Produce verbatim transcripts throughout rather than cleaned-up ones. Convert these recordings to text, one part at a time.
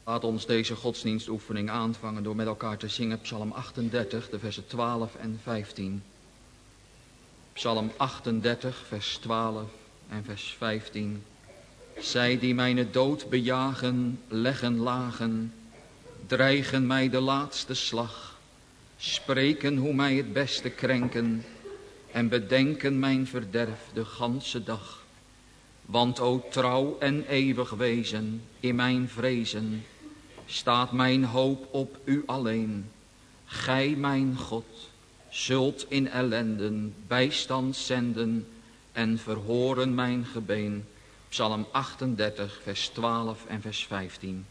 Laat ons deze godsdienstoefening aanvangen door met elkaar te zingen Psalm achtendertig, de versen twaalf en vijftien. Psalm achtendertig, vers twaalf en vers vijftien. Zij die mijn dood bejagen, leggen lagen, dreigen mij de laatste slag, spreken hoe mij het beste krenken en bedenken mijn verderf de ganse dag. Want o trouw en eeuwig wezen, in mijn vrezen, staat mijn hoop op u alleen. Gij, mijn God, zult in ellenden bijstand zenden en verhoren mijn gebeen. Psalm achtendertig, vers twaalf en vers vijftien.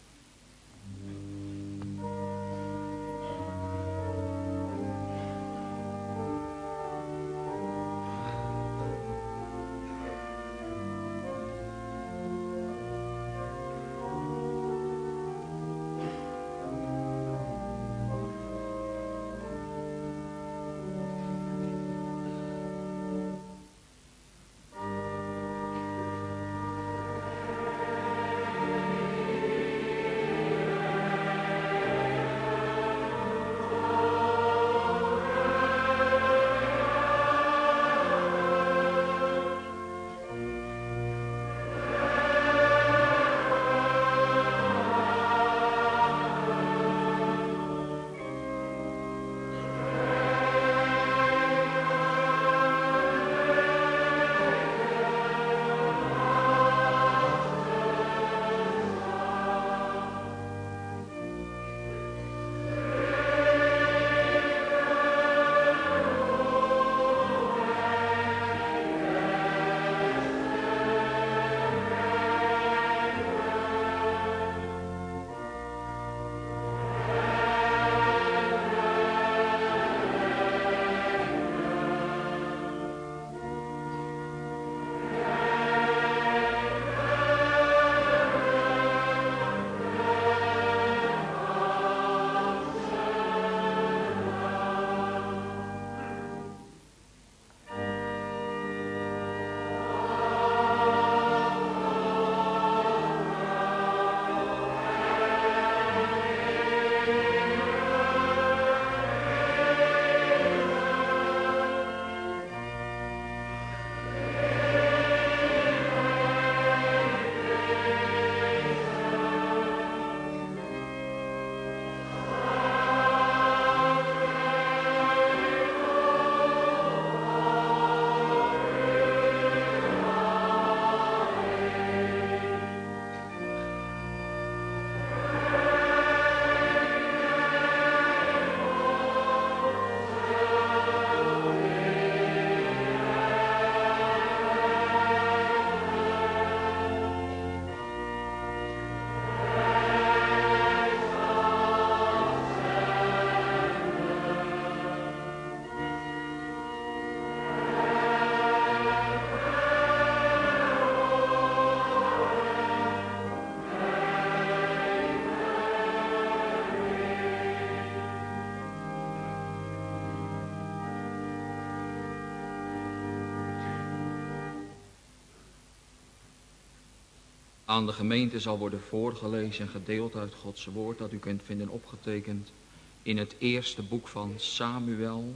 Aan de gemeente zal worden voorgelezen een gedeelte uit Gods woord dat u kunt vinden opgetekend in het eerste boek van Samuel,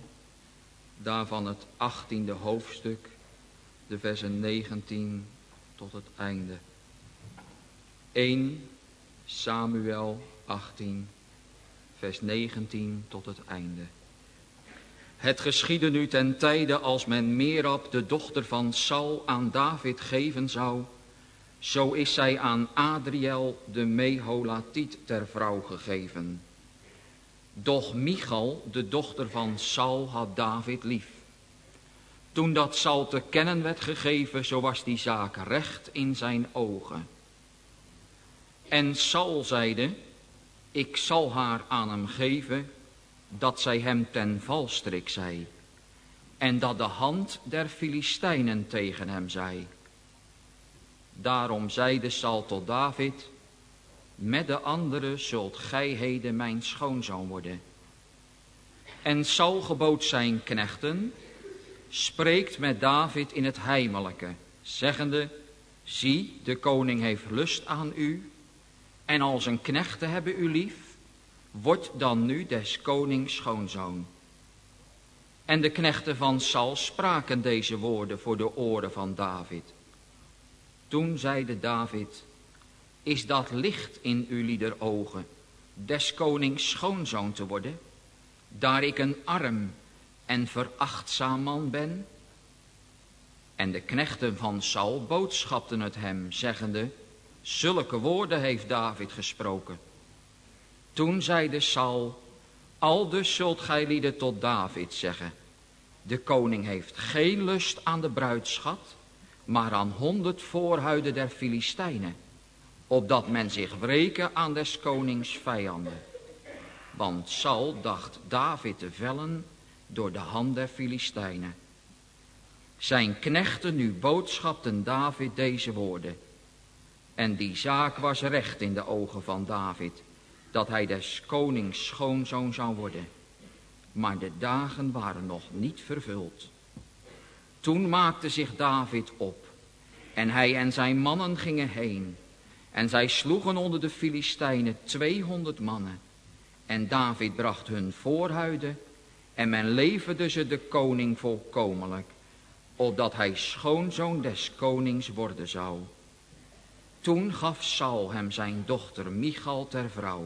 daarvan het achttiende hoofdstuk, de versen negentien tot het einde. eerste Samuel achttien, vers negentien tot het einde. Het geschiedde nu ten tijde als men Merab, de dochter van Saul, aan David geven zou, zo is zij aan Adriel de Meholatiet ter vrouw gegeven. Doch Michal, de dochter van Saul, had David lief. Toen dat Saul te kennen werd gegeven, zo was die zaak recht in zijn ogen. En Saul zeide, ik zal haar aan hem geven, dat zij hem ten valstrik zij, en dat de hand der Filistijnen tegen hem zij. Daarom zeide Saul tot David, met de anderen zult gij heden mijn schoonzoon worden. En Saul gebood zijn knechten, spreekt met David in het heimelijke, zeggende, zie, de koning heeft lust aan u, en al zijn knechten hebben u lief, word dan nu des konings schoonzoon. En de knechten van Saul spraken deze woorden voor de oren van David. Toen zeide David, is dat licht in ulieder ogen, des konings schoonzoon te worden, daar ik een arm en verachtzaam man ben? En de knechten van Saul boodschapten het hem, zeggende, zulke woorden heeft David gesproken. Toen zeide Saul, aldus zult gij lieden tot David zeggen, de koning heeft geen lust aan de bruidschat, maar aan honderd voorhuiden der Filistijnen, opdat men zich wreke aan des konings vijanden. Want Saul dacht David te vellen door de hand der Filistijnen. Zijn knechten nu boodschapten David deze woorden. En die zaak was recht in de ogen van David, dat hij des konings schoonzoon zou worden. Maar de dagen waren nog niet vervuld. Toen maakte zich David op, en hij en zijn mannen gingen heen. En zij sloegen onder de Filistijnen tweehonderd mannen. En David bracht hun voorhuiden, en men leverde ze de koning volkomenlijk, opdat hij schoonzoon des konings worden zou. Toen gaf Saul hem zijn dochter Michal ter vrouw.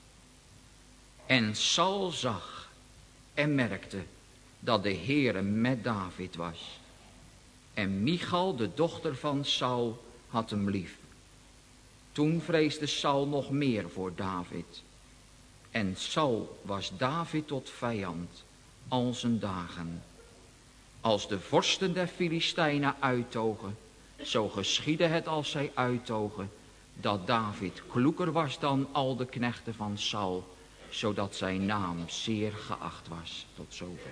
En Saul zag en merkte dat de Heere met David was. En Michal, de dochter van Saul, had hem lief. Toen vreesde Saul nog meer voor David. En Saul was David tot vijand al zijn dagen. Als de vorsten der Filistijnen uittogen, zo geschiedde het als zij uittogen, dat David kloeker was dan al de knechten van Saul, zodat zijn naam zeer geacht was. Tot zover.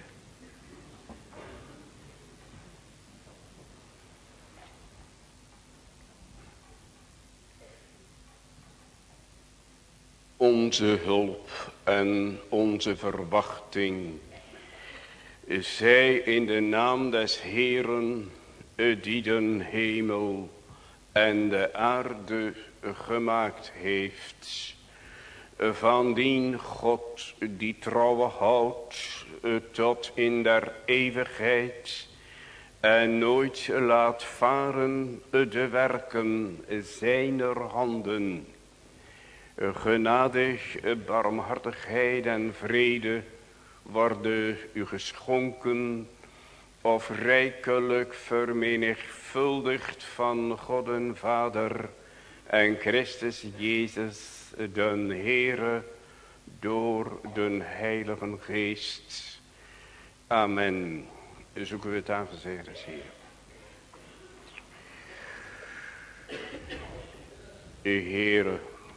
Onze hulp en onze verwachting zij in de naam des Heeren, die den hemel en de aarde gemaakt heeft. Van dien God die trouwe houdt tot in der eeuwigheid en nooit laat varen de werken zijner handen. Genadig, barmhartigheid en vrede worden u geschonken of rijkelijk vermenigvuldigd van God en Vader en Christus Jezus den Heere door den Heiligen Geest. Amen. Zoeken we het aangezicht des Heer. Heere,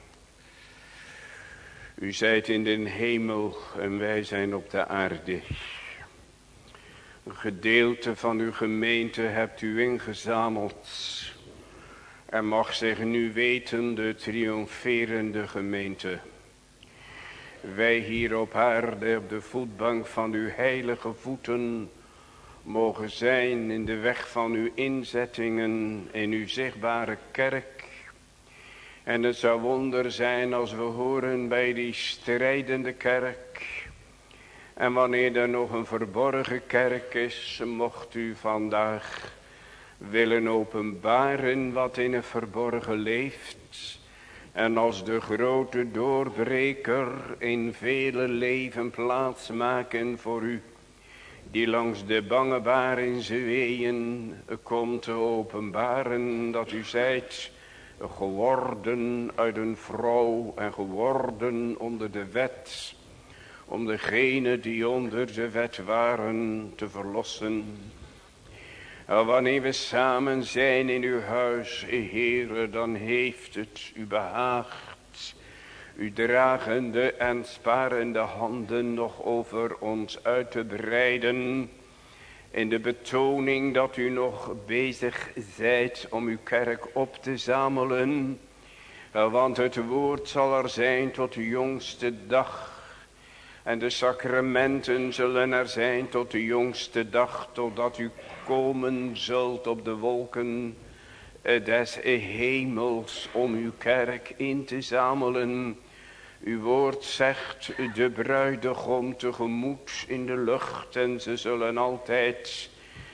u zijt in den hemel en wij zijn op de aarde. Een gedeelte van uw gemeente hebt u ingezameld. En mag zich nu weten de triomferende gemeente. Wij hier op aarde op de voetbank van uw heilige voeten mogen zijn in de weg van uw inzettingen in uw zichtbare kerk. En het zou wonder zijn als we horen bij die strijdende kerk. En wanneer er nog een verborgen kerk is, mocht u vandaag willen openbaren wat in het verborgen leeft. En als de grote doorbreker in vele leven plaats maken voor u. Die langs de bange baar in zijn weeën komt te openbaren dat u zijt geworden uit een vrouw en geworden onder de wet, om degenen die onder de wet waren te verlossen. En wanneer we samen zijn in uw huis, Heere, dan heeft het u behaagd, uw dragende en sparende handen nog over ons uit te breiden, in de betoning dat u nog bezig zijt om uw kerk op te zamelen. Want het woord zal er zijn tot de jongste dag. En de sacramenten zullen er zijn tot de jongste dag. Totdat u komen zult op de wolken des hemels om uw kerk in te zamelen. Uw woord zegt de bruidegom tegemoet in de lucht en ze zullen altijd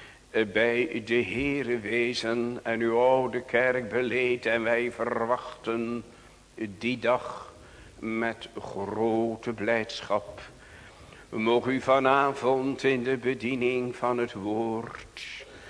bij de Heere wezen en uw oude kerk beleed en wij verwachten die dag met grote blijdschap. Mogen u vanavond in de bediening van het woord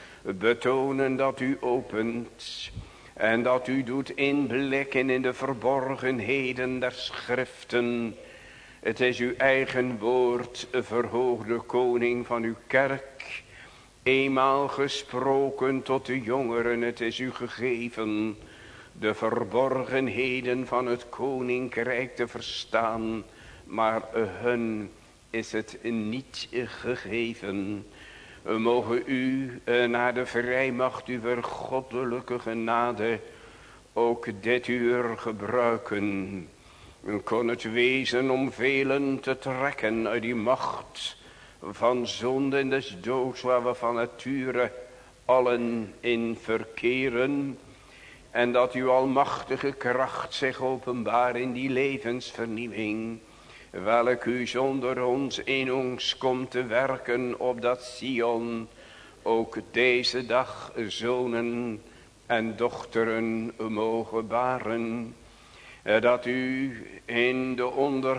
betonen dat u opent en dat u doet inblikken in de verborgenheden der schriften. Het is uw eigen woord, verhoogde koning van uw kerk, eenmaal gesproken tot de jongeren. Het is u gegeven de verborgenheden van het koninkrijk te verstaan, maar hun is het niet gegeven. Mogen u naar de vrijmacht uw goddelijke genade ook dit uur gebruiken. Kon het wezen om velen te trekken uit die macht van zonde en des doods waar we van nature allen in verkeren. En dat uw almachtige kracht zich openbaar in die levensvernieuwing, welk u zonder ons in ons komt te werken, opdat Sion ook deze dag zonen en dochteren mogen baren. Dat u in de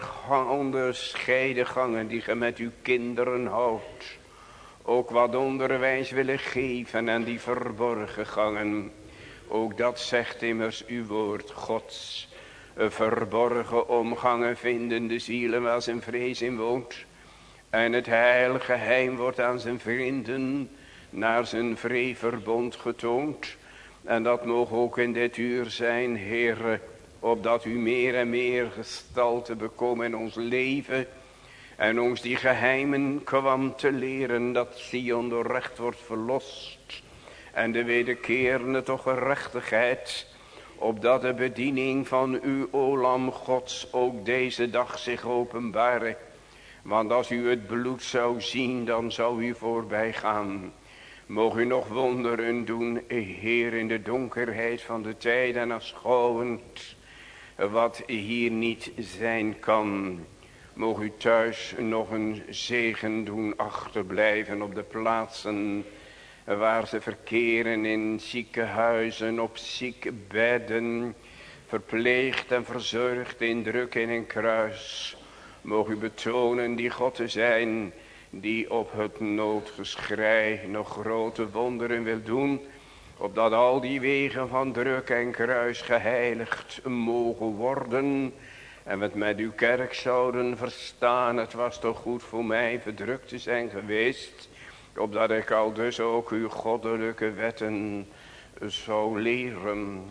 onderscheiden gangen die ge met uw kinderen houdt, ook wat onderwijs willen geven en die verborgen gangen. Ook dat zegt immers uw woord Gods. Verborgen omgangen vinden de zielen waar zijn vrees in woont. En het heilige geheim wordt aan zijn vrienden naar zijn vreeverbond getoond. En dat mogen ook in dit uur zijn, Heere, opdat u meer en meer gestalte bekomen in ons leven. En ons die geheimen kwam te leren, dat Sion door recht wordt verlost. En de wederkerende toch gerechtigheid, opdat de bediening van uw o Lam Gods ook deze dag zich openbare. Want als u het bloed zou zien, dan zou u voorbij gaan. Mogen u nog wonderen doen, Heer, in de donkerheid van de tijd en aanschouwend wat hier niet zijn kan. Mogen u thuis nog een zegen doen achterblijven op de plaatsen waar ze verkeren, in ziekenhuizen, op ziekbedden, verpleegd en verzorgd in druk en in kruis. Mogen u betonen die God te zijn, die op het noodgeschrei nog grote wonderen wil doen, opdat al die wegen van druk en kruis geheiligd mogen worden. En we het met uw kerk zouden verstaan, het was toch goed voor mij verdrukt te zijn geweest, opdat ik al dus ook uw goddelijke wetten zou leren.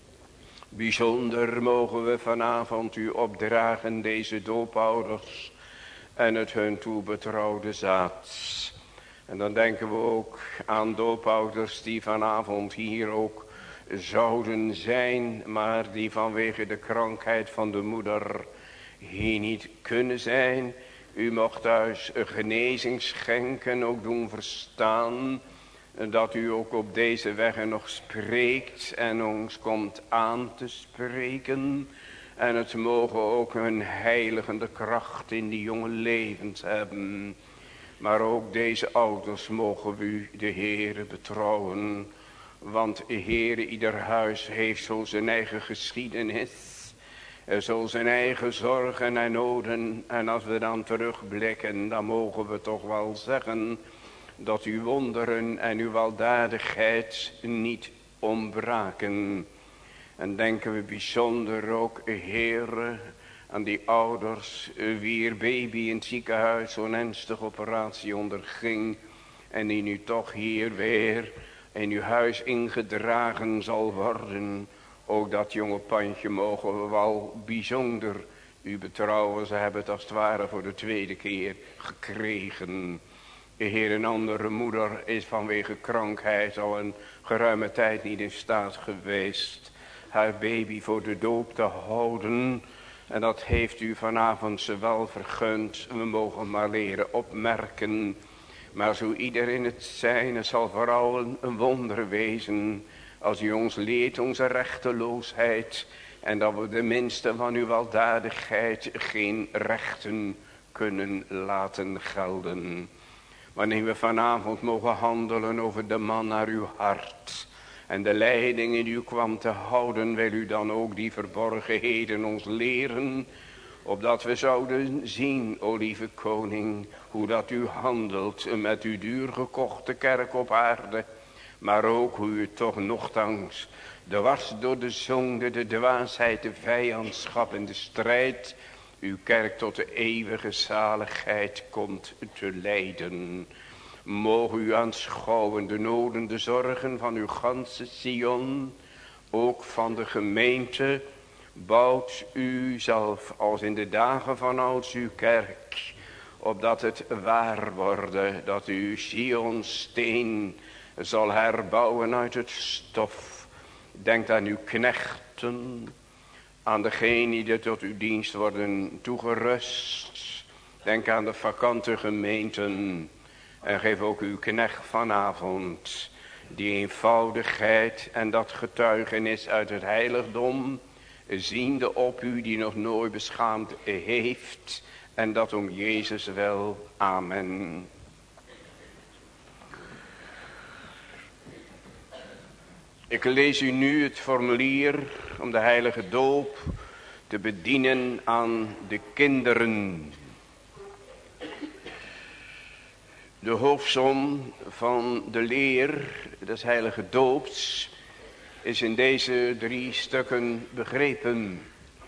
Bijzonder mogen we vanavond u opdragen, deze doopouders en het hun toebetrouwde zaad. En dan denken we ook aan doopouders die vanavond hier ook zouden zijn, maar die vanwege de krankheid van de moeder hier niet kunnen zijn. U mocht thuis genezing schenken, ook doen verstaan dat u ook op deze weg nog spreekt en ons komt aan te spreken. En het mogen ook een heiligende kracht in die jonge levens hebben. Maar ook deze ouders mogen u de Heere betrouwen. Want Heere, ieder huis heeft zo zijn eigen geschiedenis. Zo zijn eigen zorgen en noden. En als we dan terugblikken, dan mogen we toch wel zeggen dat uw wonderen en uw weldadigheid niet ontbraken. En denken we bijzonder ook, Heere, aan die ouders wier baby in het ziekenhuis zo'n ernstige operatie onderging. En die nu toch hier weer in uw huis ingedragen zal worden. Ook dat jonge pandje mogen we wel bijzonder u betrouwen. Ze hebben het als het ware voor de tweede keer gekregen. De Heer, een andere moeder is vanwege krankheid al een geruime tijd niet in staat geweest haar baby voor de doop te houden. En dat heeft u vanavond ze wel vergund. We mogen maar leren opmerken. Maar zo ieder in het zijne zal vooral een wonder wezen. Als u ons leert onze rechteloosheid. En dat we de minste van uw weldadigheid geen rechten kunnen laten gelden. Wanneer we vanavond mogen handelen over de man naar uw hart. En de leiding in u kwam te houden. Wil u dan ook die verborgenheden ons leren. Opdat we zouden zien, o lieve koning. Hoe dat u handelt met uw duurgekochte kerk op aarde. Maar ook hoe u toch nochtans dwars door de zonde, de dwaasheid, de vijandschap en de strijd. Uw kerk tot de eeuwige zaligheid komt te leiden. Mogen u aanschouwen de noden, de zorgen van uw ganse Sion. Ook van de gemeente. Bouwt u zelf als in de dagen van ouds uw kerk. Opdat het waar worden dat u Sions steen zal herbouwen uit het stof. Denk aan uw knechten. Aan degenen die tot uw dienst worden toegerust. Denk aan de vakante gemeenten. En geef ook uw knecht vanavond die eenvoudigheid en dat getuigenis uit het heiligdom. Ziende op u die nog nooit beschaamd heeft. En dat om Jezus wel. Amen. Ik lees u nu het formulier om de heilige doop te bedienen aan de kinderen. De hoofdsom van de leer des heilige doops is in deze drie stukken begrepen.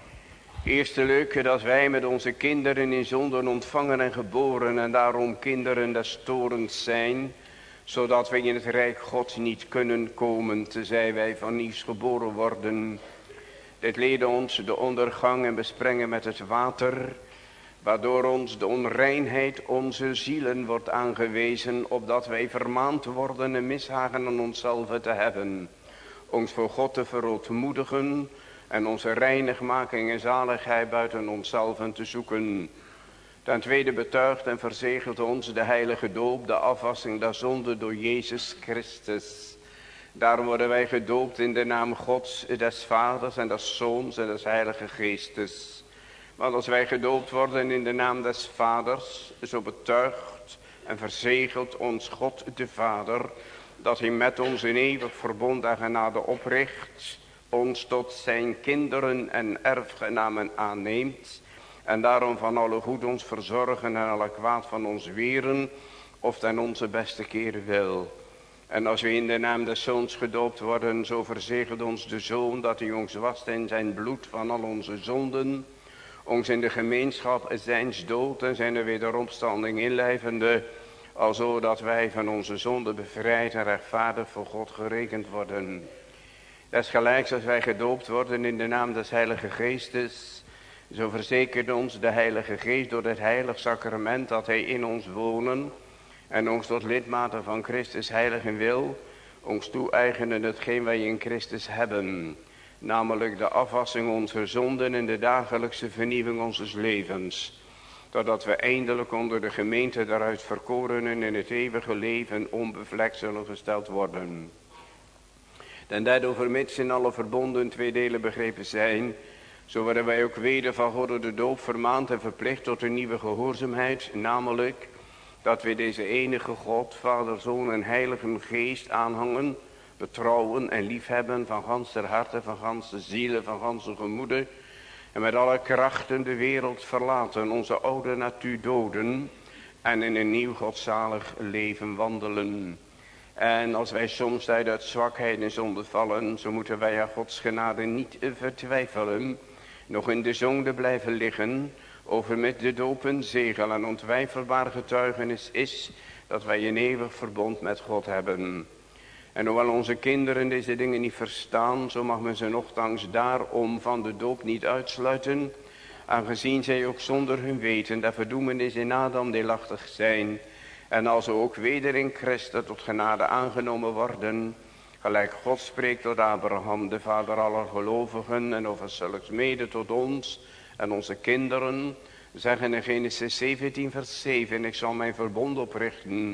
Eerstelijk dat wij met onze kinderen in zonden ontvangen en geboren en daarom kinderen des torens zijn, zodat wij in het rijk Gods niet kunnen komen, tenzij wij van nieuws geboren worden. Dit leerde ons de ondergang en besprengen met het water, waardoor ons de onreinheid onze zielen wordt aangewezen, opdat wij vermaand worden en mishagen aan onszelf te hebben. Ons voor God te verootmoedigen en onze reinigmaking en zaligheid buiten onszelf te zoeken. Ten tweede betuigt en verzegelt ons de heilige doop, de afwassing der zonde door Jezus Christus. Daarom worden wij gedoopt in de naam Gods, des Vaders en des Zoons en des Heilige Geestes. Want als wij gedoopt worden in de naam des Vaders, zo betuigt en verzegelt ons God de Vader, dat hij met ons een eeuwig verbond en genade opricht, ons tot zijn kinderen en erfgenamen aanneemt, en daarom van alle goed ons verzorgen en alle kwaad van ons weren, of ten onze beste keren wil. En als we in de naam des Zoons gedoopt worden, zo verzegelt ons de Zoon, dat hij ons wast in zijn bloed van al onze zonden, ons in de gemeenschap zijns dood en zijn wederopstanding inlijvende, alzo dat wij van onze zonden bevrijd en rechtvaardig voor God gerekend worden. Desgelijks als wij gedoopt worden in de naam des Heilige Geestes, zo verzekert ons de Heilige Geest door het heilig sacrament dat hij in ons wonen en ons tot lidmaten van Christus heiligen wil, ons toe-eigenen hetgeen wij in Christus hebben, namelijk de afwassing onze zonden en de dagelijkse vernieuwing onze levens, totdat we eindelijk onder de gemeente daaruit verkorenen in het eeuwige leven onbevlekt zullen gesteld worden. Ten derde overmits in alle verbonden twee delen begrepen zijn, zo worden wij ook weder van God door de doop vermaand en verplicht tot een nieuwe gehoorzaamheid, namelijk dat we deze enige God, Vader, Zoon en Heilige Geest aanhangen, betrouwen en liefhebben van ganse harte, van ganse zielen, van ganse gemoeden, en met alle krachten de wereld verlaten, onze oude natuur doden en in een nieuw godzalig leven wandelen. En als wij soms uit zwakheid en zonde vallen, zo moeten wij aan Gods genade niet vertwijfelen, nog in de zonde blijven liggen, over met de doop een zegel en ontwijfelbaar getuigenis is dat wij een eeuwig verbond met God hebben. En hoewel onze kinderen deze dingen niet verstaan, zo mag men ze nochtans daarom van de doop niet uitsluiten, aangezien zij ook zonder hun weten de verdoemenis in Adam deelachtig zijn, en als ze ook weder in Christus tot genade aangenomen worden, gelijk God spreekt tot Abraham, de vader aller gelovigen, en over zulks mede tot ons en onze kinderen, zeggen in Genesis zeventien vers zeven, ik zal mijn verbond oprichten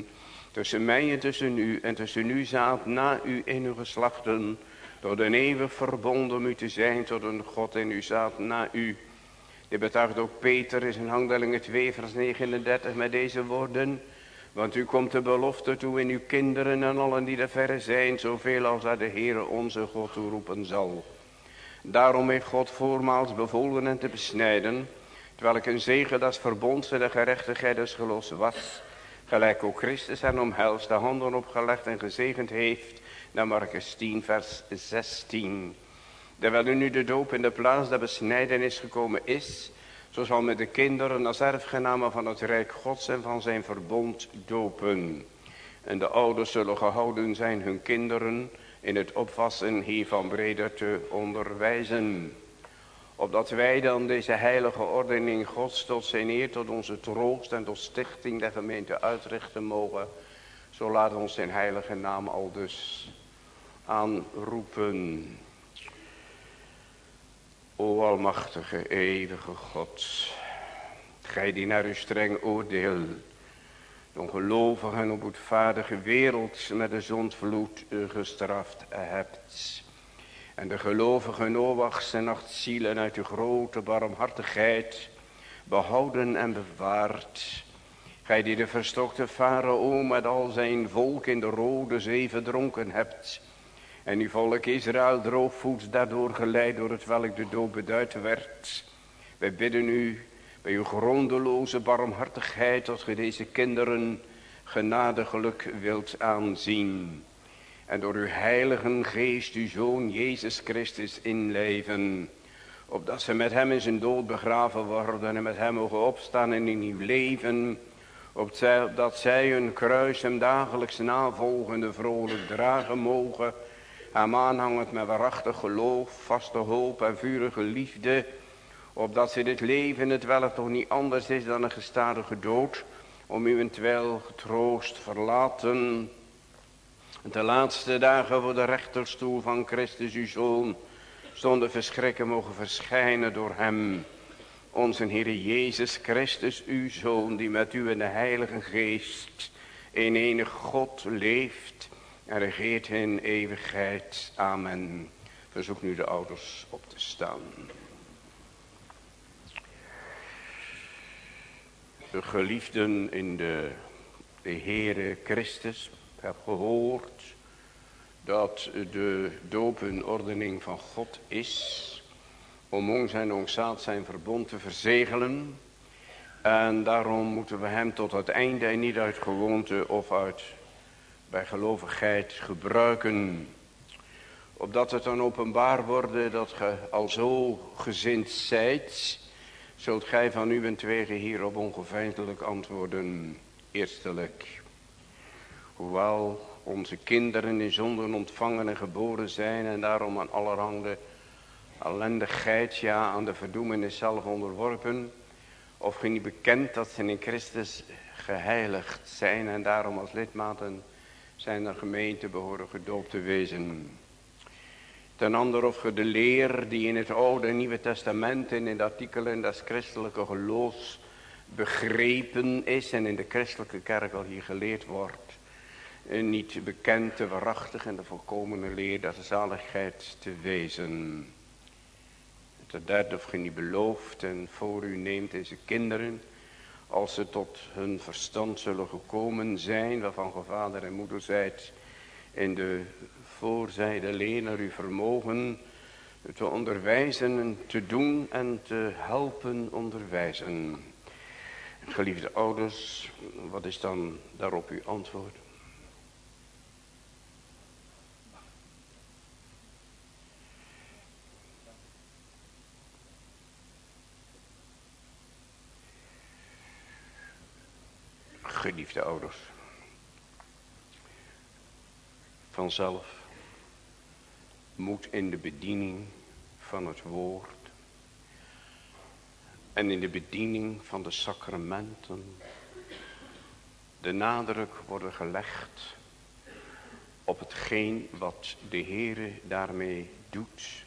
tussen mij en tussen u en tussen u zaad na u in uw geslachten, tot een eeuwig verbonden om u te zijn, tot een God in uw zaad na u. Dit betuigt ook Peter in zijn Handelingen twee vers negenendertig met deze woorden. Want u komt de belofte toe in uw kinderen en allen die er verre zijn, zoveel als dat de Heere onze God toeroepen zal. Daarom heeft God voormaals bevolen hen te besnijden, terwijl ik een zegen des verbonds en de gerechtigheid des geloofs was, gelijk ook Christus hen omhelst, de handen opgelegd en gezegend heeft, naar Markus tien vers zestien. Terwijl u nu de doop in de plaats der besnijdenis gekomen is, zo zal met de kinderen als erfgenamen van het Rijk Gods en van zijn verbond dopen. En de ouders zullen gehouden zijn hun kinderen in het opvassen hiervan breder te onderwijzen. Opdat wij dan deze heilige ordening Gods tot zijn eer, tot onze troost en tot stichting der gemeente uitrichten mogen, zo laat ons zijn heilige naam aldus aanroepen. O almachtige, eeuwige God, gij die naar uw streng oordeel de ongelovige en onboedvaardige wereld met de zondvloed gestraft hebt. En de gelovige Noachs en acht zielen uit uw grote barmhartigheid behouden en bewaard. Gij die de verstokte Farao met al zijn volk in de Rode Zee verdronken hebt. En uw volk Israël droogvoets daardoor geleid door het welk de dood beduid werd. Wij bidden u bij uw grondeloze barmhartigheid dat ge deze kinderen genadiglijk wilt aanzien. En door uw heilige geest uw Zoon Jezus Christus inleven. Opdat ze met hem in zijn dood begraven worden en met hem mogen opstaan en in uw leven. Opdat zij hun kruis hem dagelijks navolgende vrolijk dragen mogen. Hem aanhangend met waarachtig geloof, vaste hoop en vurige liefde. Opdat ze dit leven, het welk toch niet anders is dan een gestadige dood, om uwentwil getroost verlaten. En de laatste dagen voor de rechterstoel van Christus uw Zoon, zonder verschrikken mogen verschijnen door hem. Onze Heere Jezus Christus uw Zoon, die met u in de Heilige Geest in enig God leeft en regeert in eeuwigheid. Amen. Verzoek nu de ouders op te staan. De geliefden in de, de Heere Christus, ik heb gehoord dat de doop een ordening van God is om ons en ons zaad zijn verbond te verzegelen. En daarom moeten we hem tot het einde en niet uit gewoonte of uit bijgelovigheid gebruiken. Opdat het dan openbaar wordt dat ge al zo gezind zijt, zult gij van uwentwege hierop ongeveinsdelijk antwoorden. Eerstelijk, hoewel onze kinderen in zonden ontvangen en geboren zijn en daarom aan allerhande ellendigheid, ja aan de verdoemenis zelf onderworpen, of ge niet bekend dat ze in Christus geheiligd zijn en daarom als lidmaten zijn er gemeente behoren gedoopt te wezen. Ten ander of ge de leer die in het Oude en Nieuwe Testament en in de artikelen des christelijke geloofs begrepen is en in de christelijke kerk al hier geleerd wordt, niet bekend, te waarachtig en de volkomene leer der zaligheid te wezen. Ten derde of ge niet belooft en voor u neemt deze kinderen, als ze tot hun verstand zullen gekomen zijn, waarvan ge vader en moeder zijt, in de voorzijde leer naar uw vermogen te onderwijzen en te doen en te helpen onderwijzen. Geliefde ouders, wat is dan daarop uw antwoord? Geliefde ouders, vanzelf moet in de bediening van het woord en in de bediening van de sacramenten de nadruk worden gelegd op hetgeen wat de Heere daarmee doet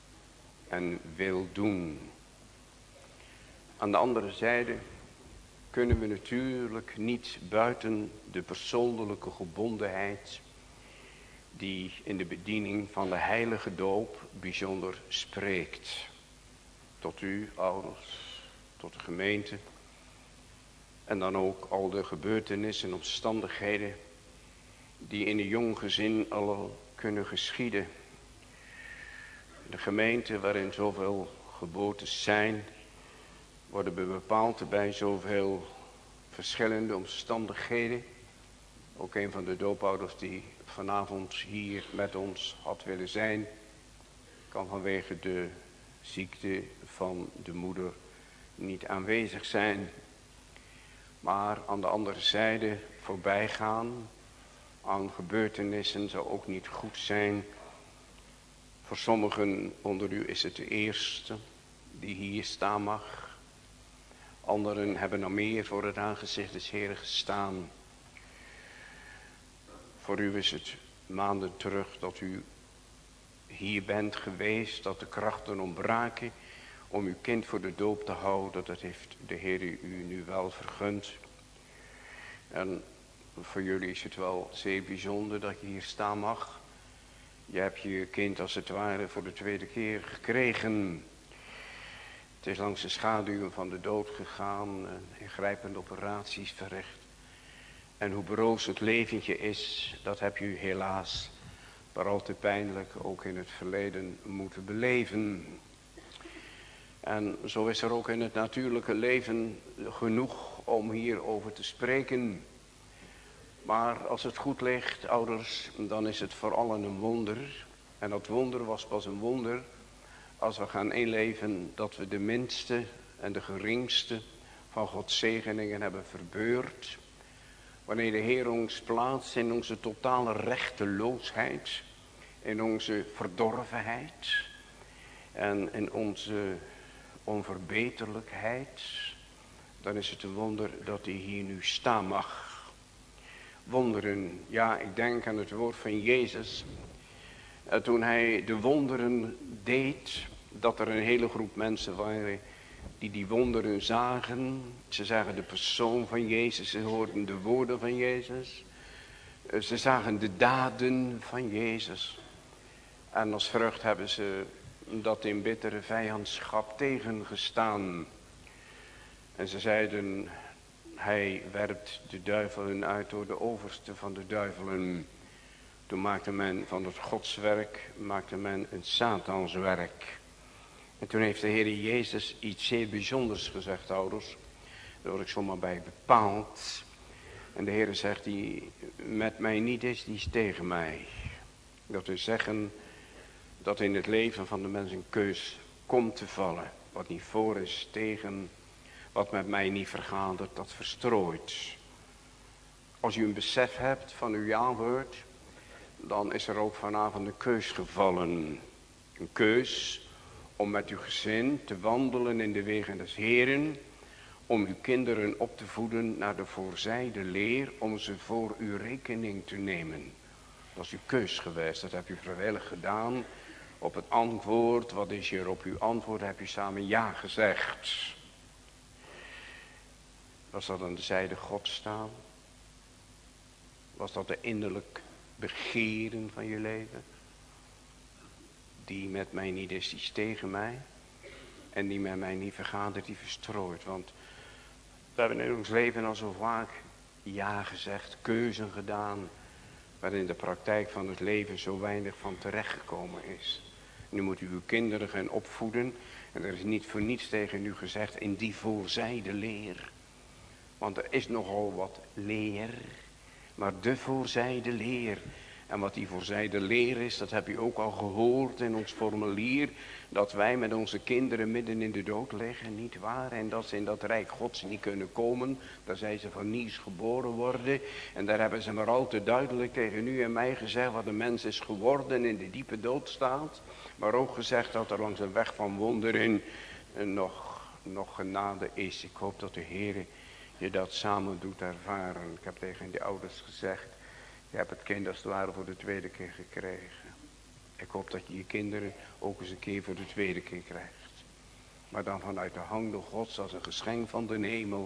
en wil doen. Aan de andere zijde kunnen we natuurlijk niet buiten de persoonlijke gebondenheid die in de bediening van de heilige doop bijzonder spreekt. Tot u, ouders, tot de gemeente. En dan ook al de gebeurtenissen en omstandigheden die in een jong gezin al kunnen geschieden. De gemeente waarin zoveel geboortes zijn, worden bepaald bij zoveel verschillende omstandigheden. Ook een van de doopouders die vanavond hier met ons had willen zijn, kan vanwege de ziekte van de moeder niet aanwezig zijn. Maar aan de andere zijde voorbijgaan aan gebeurtenissen zou ook niet goed zijn. Voor sommigen onder u is het de eerste die hier staan mag. Anderen hebben nog meer voor het aangezicht des Heeren gestaan. Voor u is het maanden terug dat u hier bent geweest, dat de krachten ontbraken om uw kind voor de doop te houden. Dat heeft de Heer u nu wel vergund. En voor jullie is het wel zeer bijzonder dat je hier staan mag. Je hebt je kind als het ware voor de tweede keer gekregen. Het is langs de schaduwen van de dood gegaan, ingrijpende operaties verricht. En hoe broos het leventje is, dat heb je helaas, maar al te pijnlijk, ook in het verleden moeten beleven. En zo is er ook in het natuurlijke leven genoeg om hierover te spreken. Maar als het goed ligt, ouders, dan is het voor allen een wonder. En dat wonder was pas een wonder als we gaan inleven dat we de minste en de geringste van Gods zegeningen hebben verbeurd. Wanneer de Heer ons plaatst in onze totale rechteloosheid, in onze verdorvenheid en in onze onverbeterlijkheid, dan is het een wonder dat hij hier nu staan mag. Wonderen, ja, ik denk aan het woord van Jezus. Toen hij de wonderen deed, dat er een hele groep mensen waren die die wonderen zagen. Ze zagen de persoon van Jezus, ze hoorden de woorden van Jezus. Ze zagen de daden van Jezus. En als vrucht hebben ze dat in bittere vijandschap tegengestaan. En ze zeiden, hij werpt de duivelen uit door de overste van de duivelen. Toen maakte men van het godswerk, maakte men een satanswerk. En toen heeft de Heer Jezus iets zeer bijzonders gezegd, ouders. Daar word ik zomaar bij bepaald. En de Heer zegt, die met mij niet is, die is tegen mij. Dat wil zeggen dat in het leven van de mens een keus komt te vallen. Wat niet voor is, tegen. Wat met mij niet vergadert, dat verstrooit. Als u een besef hebt van uw ja-woord, dan is er ook vanavond een keus gevallen. Een keus om met uw gezin te wandelen in de wegen des Heeren. Om uw kinderen op te voeden naar de voorzijde leer, om ze voor uw rekening te nemen. Dat is uw keus geweest, dat heb u vrijwillig gedaan. Op het antwoord, wat is hier op uw antwoord, heb u samen ja gezegd. Was dat aan de zijde God staan? Was dat de innerlijk begeren van je leven? Die met mij niet is, die is tegen mij. En die met mij niet vergadert, die verstrooit. Want we hebben in ons leven al zo vaak ja gezegd, keuzen gedaan. Waarin in de praktijk van het leven zo weinig van terechtgekomen is. Nu moet u uw kinderen gaan opvoeden. En er is niet voor niets tegen u gezegd in die voorzijde leer. Want er is nogal wat leer. Maar de voorzijde leer. En wat die voorzijde leer is, dat heb u ook al gehoord in ons formulier. Dat wij met onze kinderen midden in de dood liggen, niet waar? En dat ze in dat rijk Gods niet kunnen komen. Daar zijn ze van nieuws geboren worden. En daar hebben ze maar al te duidelijk tegen u en mij gezegd wat een mens is geworden in de diepe dood staat. Maar ook gezegd dat er langs een weg van wonderen nog, nog genade is. Ik hoop dat de Heer je dat samen doet ervaren. Ik heb tegen die ouders gezegd, je hebt het kind als het ware voor de tweede keer gekregen. Ik hoop dat je je kinderen ook eens een keer voor de tweede keer krijgt. Maar dan vanuit de handen Gods als een geschenk van de hemel.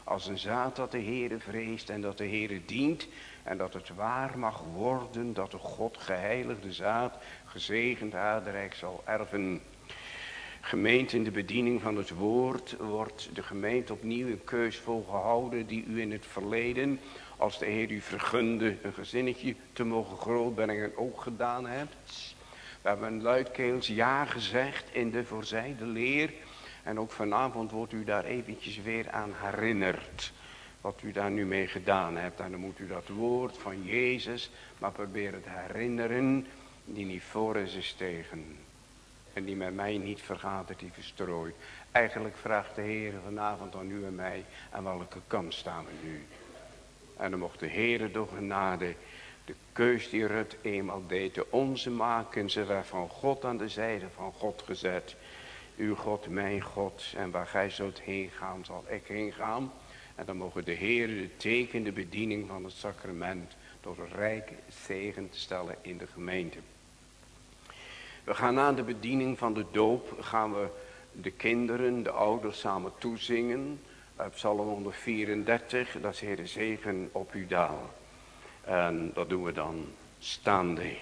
als een zaad dat de Heere vreest en dat de Heere dient. En dat het waar mag worden dat de God geheiligde zaad gezegend aardrijk zal erven. Gemeente, in de bediening van het woord wordt de gemeente opnieuw een keus volgehouden die u in het verleden, als de Heer u vergunde een gezinnetje te mogen grootbrengen, ook gedaan hebt. We hebben luidkeels ja gezegd in de voorzijde leer. En ook vanavond wordt u daar eventjes weer aan herinnerd. Wat u daar nu mee gedaan hebt. En dan moet u dat woord van Jezus maar proberen te herinneren. Die niet voor is, is tegen. En die met mij niet vergaat, die verstrooit. Eigenlijk vraagt de Heer vanavond aan u en mij. Aan welke kant staan we nu? En dan mocht de Heer door genade de keus die Rut eenmaal deed, de onze maken. Ze werd van God aan de zijde van God gezet. Uw God, mijn God. En waar gij zult heen gaan, zal ik heen gaan. En dan mogen de Heer de teken, de bediening van het sacrament tot een rijke zegen stellen in de gemeente. We gaan na de bediening van de doop, gaan we de kinderen, de ouders samen toezingen. Psalm honderdvierendertig, dat is Heere zegen op u daal. En dat doen we dan staande.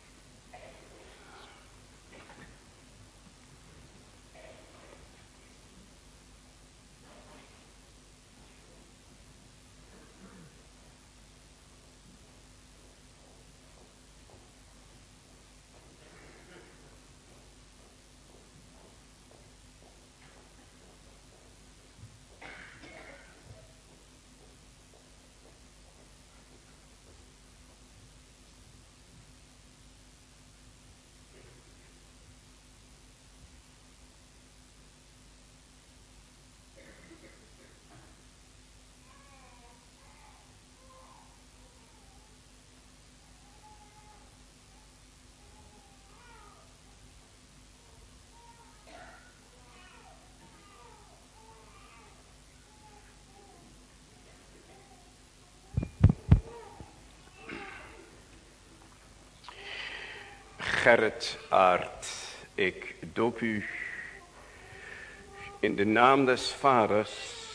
Gerrit Aert, ik doop u in de naam des Vaders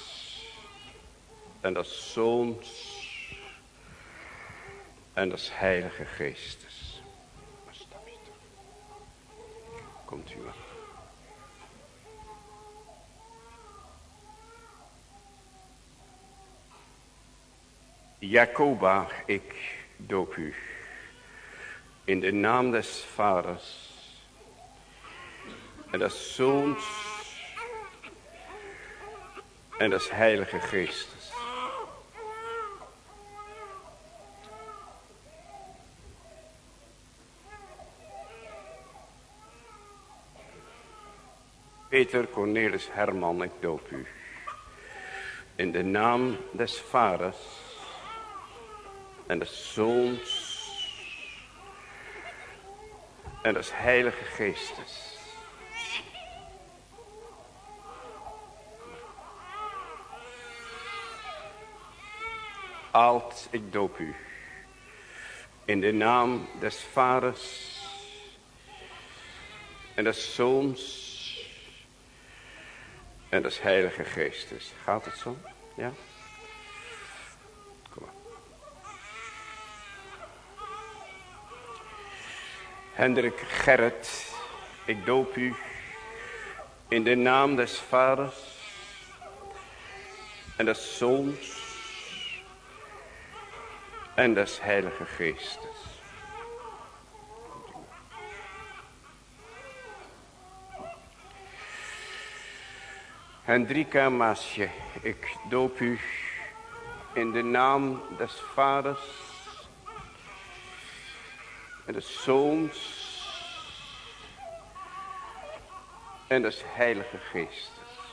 en des Zoons en des Heilige Geestes. Een stapje terug. Komt u maar. Jacoba, ik doop u in de naam des Vaders en des Zoons en des Heilige Geestes. Peter Cornelis Herman, ik doop u in de naam des Vaders en des Zoons en des Heilige Geestes. Alt, ik doop u in de naam des Vaders en des Zoons en des Heilige Geestes. Gaat het zo? Ja? Kom maar. Hendrik Gerrit, ik doop u in de naam des Vaders en des Zoons en des Heilige Geestes. Hendrika Maasje, ik doop u in de naam des Vaders en des Zoons en des Heilige Geestes.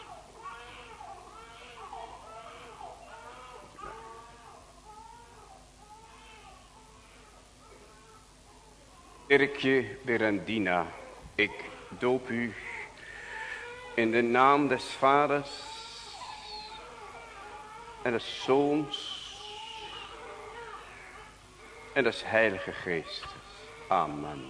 Dirkje Berendina, ik doop u in de naam des Vaders en des Zoons en des Heilige Geestes. Amen.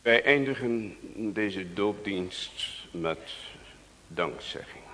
Wij eindigen deze doopdienst met dankzegging.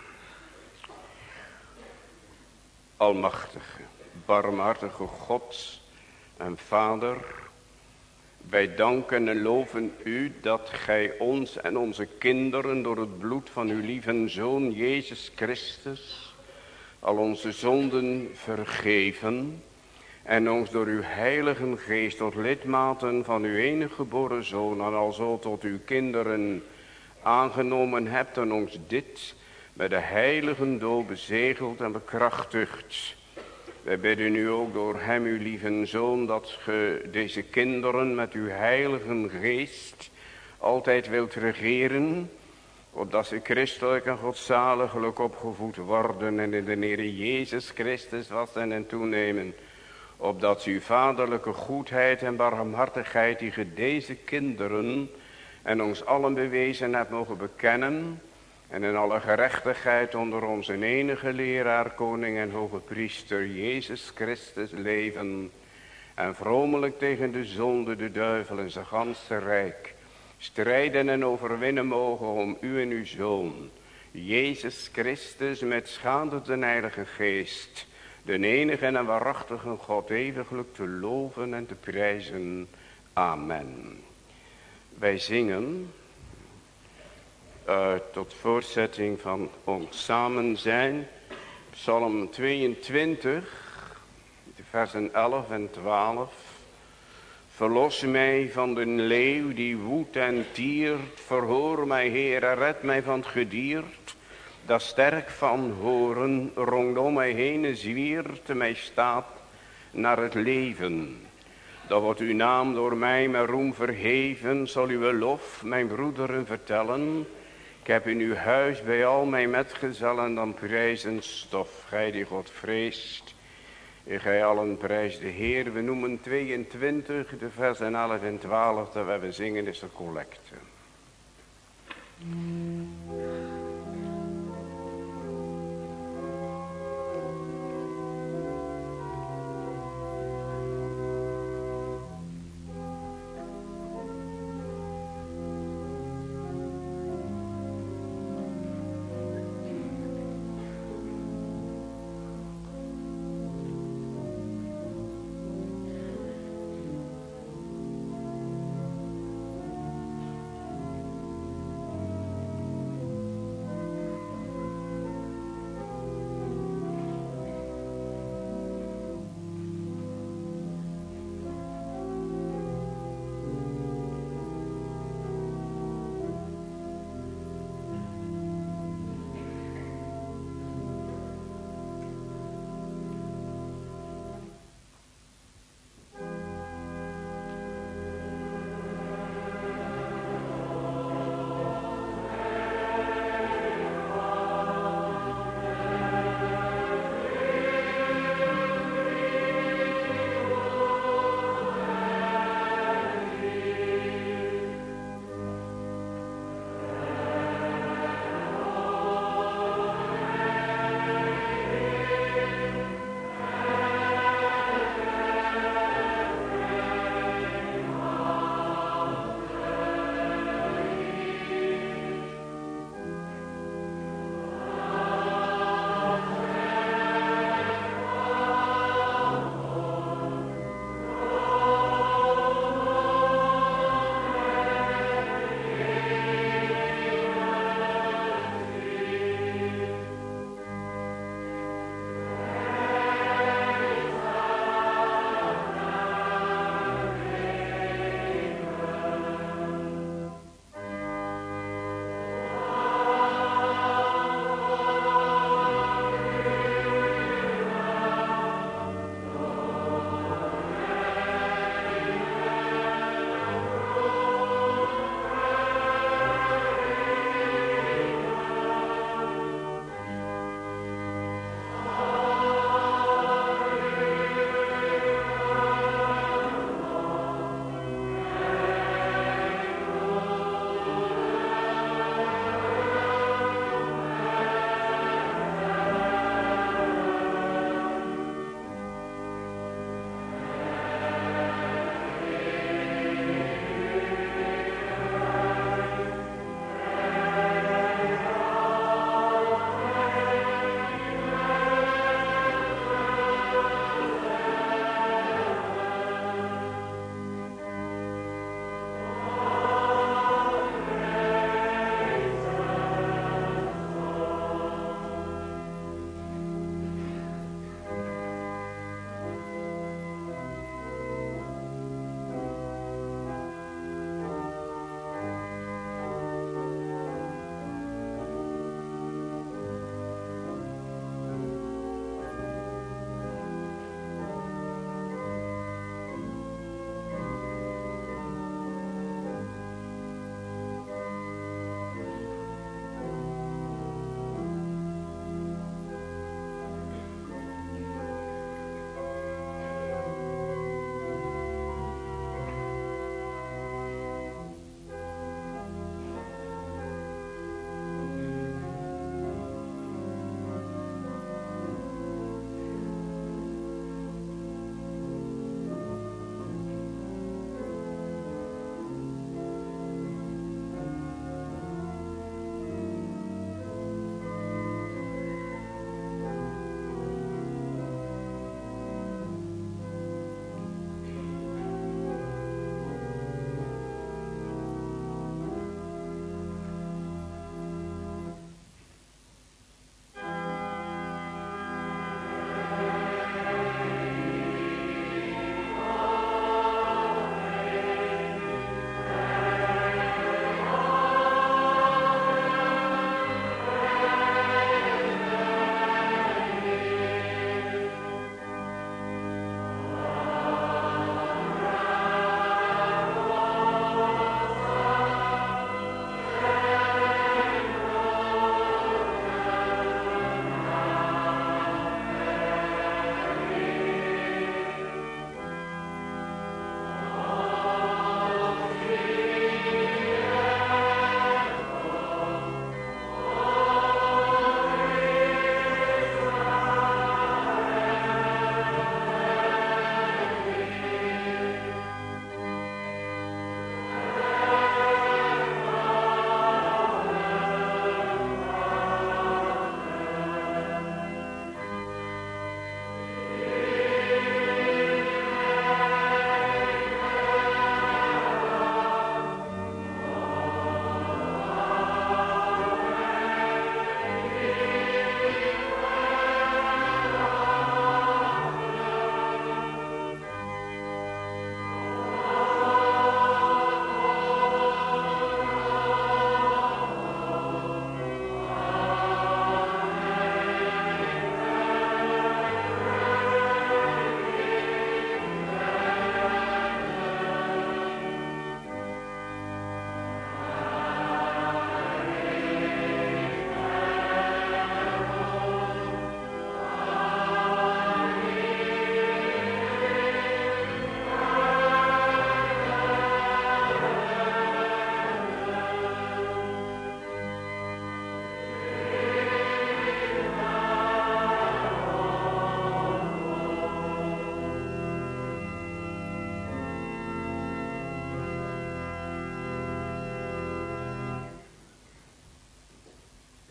Almachtige, barmhartige God en Vader, wij danken en loven u dat gij ons en onze kinderen door het bloed van uw lieve Zoon Jezus Christus al onze zonden vergeven en ons door uw heilige geest tot lidmaten van uw enige geboren Zoon en alzo tot uw kinderen aangenomen hebt en ons dit met de heilige doop bezegeld en bekrachtigd. Wij bidden u ook door hem, uw lieve Zoon, dat ge deze kinderen met uw heilige geest altijd wilt regeren, opdat ze christelijk en godzaliglijk opgevoed worden en in de Heer Jezus Christus wassen en toenemen, opdat uw vaderlijke goedheid en barmhartigheid die ge deze kinderen en ons allen bewezen hebt mogen bekennen en in alle gerechtigheid onder onze enige leraar, koning en hoge priester Jezus Christus leven en vromelijk tegen de zonde, de duivel en zijn ganse rijk strijden en overwinnen mogen om u en uw Zoon Jezus Christus met schade den heilige geest, de enige en waarachtige God eeuwiglijk te loven en te prijzen. Amen. Wij zingen uh, tot voortzetting van ons samen zijn Psalm tweeëntwintig, de versen elf en twaalf. Verlos mij van de leeuw die woedt en tiert, verhoor mij Heer en red mij van het gediert, dat sterk van horen rondom mij heen zwiert, mij staat naar het leven. Dan wordt uw naam door mij met roem verheven, zal uw lof mijn broederen vertellen. Ik heb in uw huis bij al mijn metgezellen dan prijzen stof. Gij die God vreest, en gij allen prijs de Heer. We noemen tweeëntwintig, de versen elf en twaalf, dat we zingen is de collecte.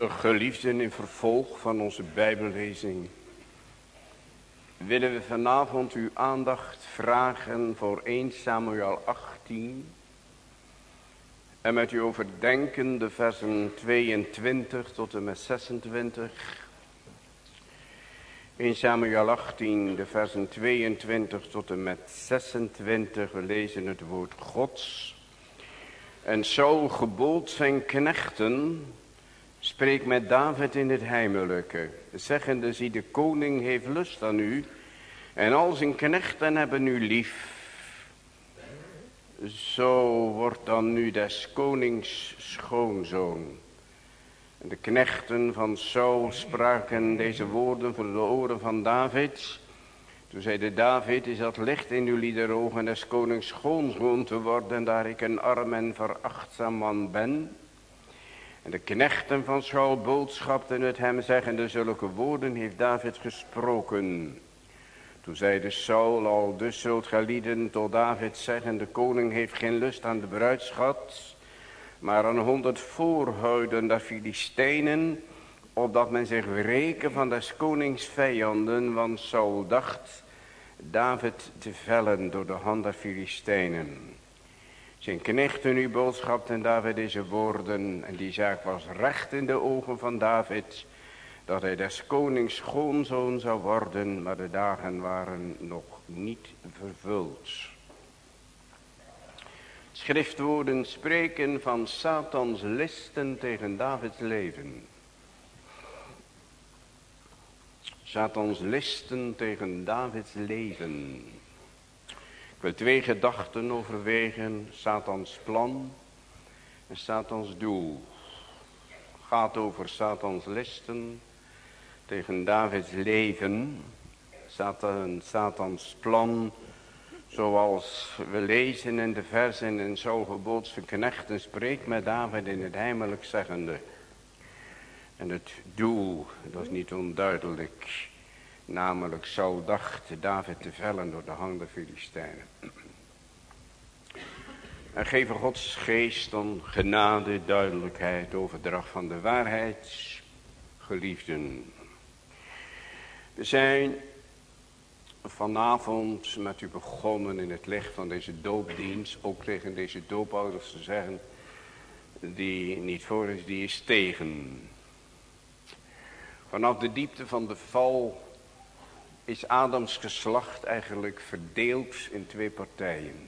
Geliefden, in vervolg van onze Bijbellezing willen we vanavond uw aandacht vragen voor eerste Samuel achttien en met u overdenken de versen tweeëntwintig tot en met zesentwintig. eerste Samuel achttien, de versen tweeëntwintig tot en met zesentwintig. We lezen het woord Gods. En Saul gebood zijn knechten: spreek met David in het heimelijke, zeggende: zie, de koning heeft lust aan u, en al zijn knechten hebben u lief. Zo wordt dan nu des konings schoonzoon. En de knechten van Saul spraken deze woorden voor de oren van David. Toen zeide David: is dat licht in uw lieder ogen des konings schoonzoon te worden, daar ik een arm en verachtzaam man ben? En de knechten van Saul boodschapten het hem, zeggende: zulke woorden heeft David gesproken. Toen zeide Saul: al dus zult gij lieden tot David zeggen: de koning heeft geen lust aan de bruidschat, maar aan honderd voorhuiden der Filistijnen, opdat men zich wreken van des konings vijanden. Want Saul dacht David te vellen door de hand der Filistijnen. Zijn knechten nu boodschapten David deze woorden, en die zaak was recht in de ogen van David, dat hij des konings schoonzoon zou worden, maar de dagen waren nog niet vervuld. Schriftwoorden spreken van Satans listen tegen Davids leven. Satans listen tegen Davids leven. Ik wil twee gedachten overwegen: Satans plan en Satans doel. Het gaat over Satans listen tegen Davids leven. Satan, Satans plan, zoals we lezen in de versen: en zo gebood zijn knechten: spreek met David in het heimelijk, zeggende. En het doel, dat is niet onduidelijk. Namelijk, Saul dacht David te vellen door de hand der Filistijnen. En geven Gods geest dan genade, duidelijkheid, overdracht van de waarheid, geliefden. We zijn vanavond met u begonnen in het licht van deze doopdienst. Ook tegen deze doopouders te zeggen: die niet voor is, die is tegen. Vanaf de diepte van de val is Adams geslacht eigenlijk verdeeld in twee partijen.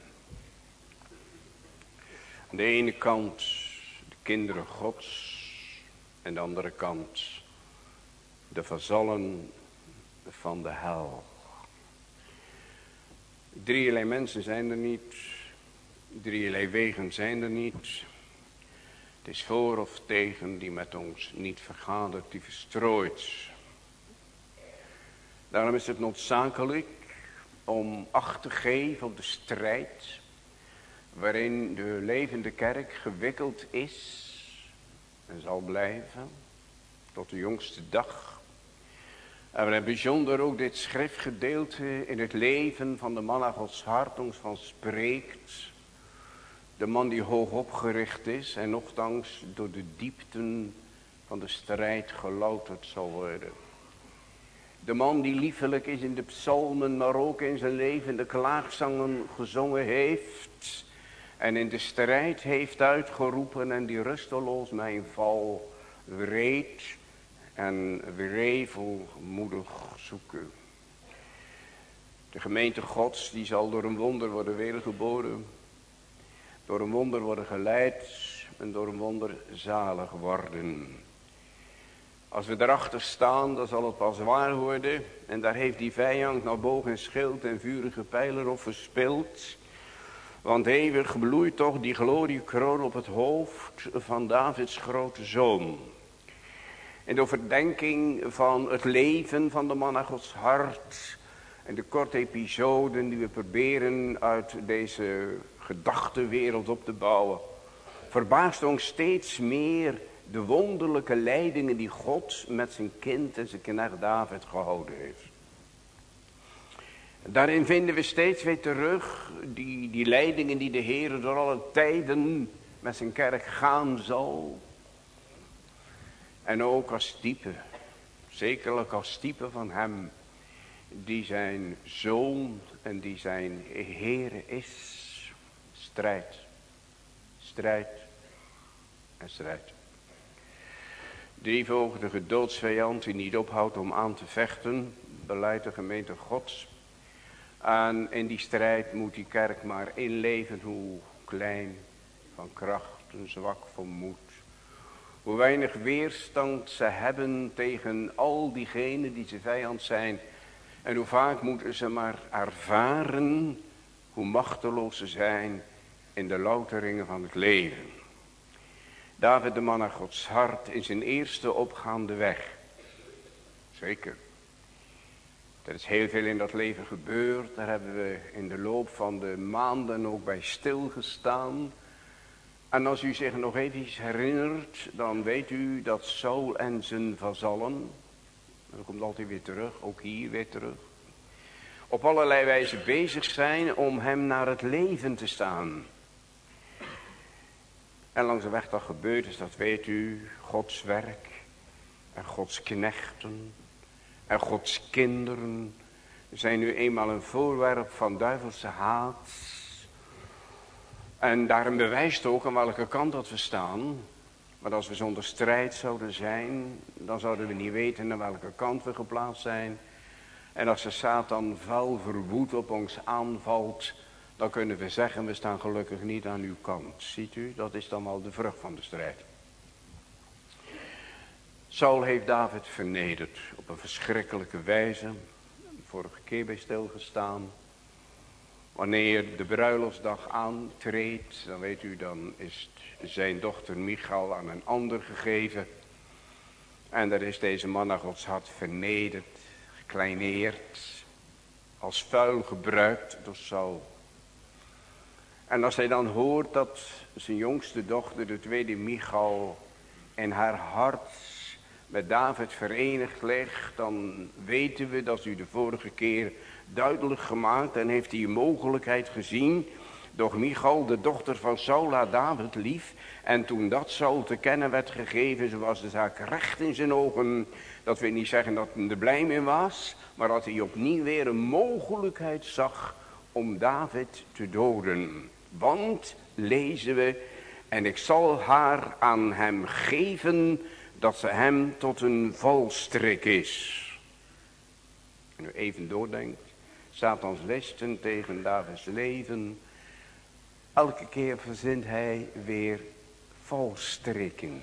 Aan de ene kant de kinderen Gods, en aan de andere kant de vazallen van de hel. Drieërlei mensen zijn er niet, drieërlei wegen zijn er niet. Het is voor of tegen die met ons niet vergadert, die verstrooit. Daarom is het noodzakelijk om acht te geven op de strijd waarin de levende kerk gewikkeld is en zal blijven tot de jongste dag. En waarin bijzonder ook dit schriftgedeelte in het leven van de man naar Gods hart ons van spreekt. De man die hoog opgericht is en nochtans door de diepten van de strijd gelouterd zal worden. De man die liefelijk is in de psalmen, maar ook in zijn leven de klaagzangen gezongen heeft. En in de strijd heeft uitgeroepen en die rusteloos mijn val wreed en wrevelmoedig zoeken. De gemeente Gods die zal door een wonder worden wedergeboren. Door een wonder worden geleid en door een wonder zalig worden. Als we erachter staan, dan zal het pas waar worden. En daar heeft die vijand naar boog en schild en vurige pijlen op verspild. Want eeuwig bloeit toch die gloriekroon op het hoofd van Davids grote zoon. In de overdenking van het leven van de man naar Gods hart. En de korte episoden die we proberen uit deze gedachtenwereld op te bouwen. Verbaast ons steeds meer de wonderlijke leidingen die God met zijn kind en zijn knecht David gehouden heeft. Daarin vinden we steeds weer terug die, die leidingen die de Heer door alle tijden met zijn kerk gaan zal. En ook als type, zekerlijk als type van hem die zijn zoon en die zijn Heere is. Strijd, strijd en strijd. Drievoudige doodsvijand die niet ophoudt om aan te vechten, beleidt de gemeente Gods. En in die strijd moet die kerk maar inleven, hoe klein van kracht en zwak van moed. Hoe weinig weerstand ze hebben tegen al diegenen die ze vijand zijn. En hoe vaak moeten ze maar ervaren hoe machteloos ze zijn in de louteringen van het leven. David, de man naar Gods hart, in zijn eerste opgaande weg. Zeker. Er is heel veel in dat leven gebeurd. Daar hebben we in de loop van de maanden ook bij stilgestaan. En als u zich nog even herinnert, dan weet u dat Saul en zijn vazallen, dat komt altijd weer terug, ook hier weer terug, op allerlei wijze bezig zijn om hem naar het leven te staan. En langs de weg dat gebeurd is, dat weet u, Gods werk en Gods knechten en Gods kinderen zijn nu eenmaal een voorwerp van duivelse haat. En daarom bewijst ook aan welke kant dat we staan. Maar als we zonder strijd zouden zijn, dan zouden we niet weten aan welke kant we geplaatst zijn. En als de Satan vuil verwoed op ons aanvalt, dan kunnen we zeggen, we staan gelukkig niet aan uw kant. Ziet u, dat is dan al de vrucht van de strijd. Saul heeft David vernederd op een verschrikkelijke wijze. Vorige keer bij stilgestaan. Wanneer de bruiloftsdag aantreedt, dan weet u, dan is zijn dochter Michal aan een ander gegeven. En daar is deze man naar Gods hart vernederd, gekleineerd, als vuil gebruikt door Saul. En als hij dan hoort dat zijn jongste dochter, de tweede Michal, in haar hart met David verenigd ligt, dan weten we, dat u de vorige keer duidelijk gemaakt en heeft hij een mogelijkheid gezien. Doch Michal, de dochter van Saul, had David lief. En toen dat Saul te kennen werd gegeven, zo was de zaak recht in zijn ogen. Dat wil niet zeggen dat hij er blij mee was, maar dat hij opnieuw weer een mogelijkheid zag om David te doden. Want, lezen we, en ik zal haar aan hem geven, dat ze hem tot een valstrik is. En u even doordenkt, Satans listen tegen Davids leven. Elke keer verzint hij weer valstrikken.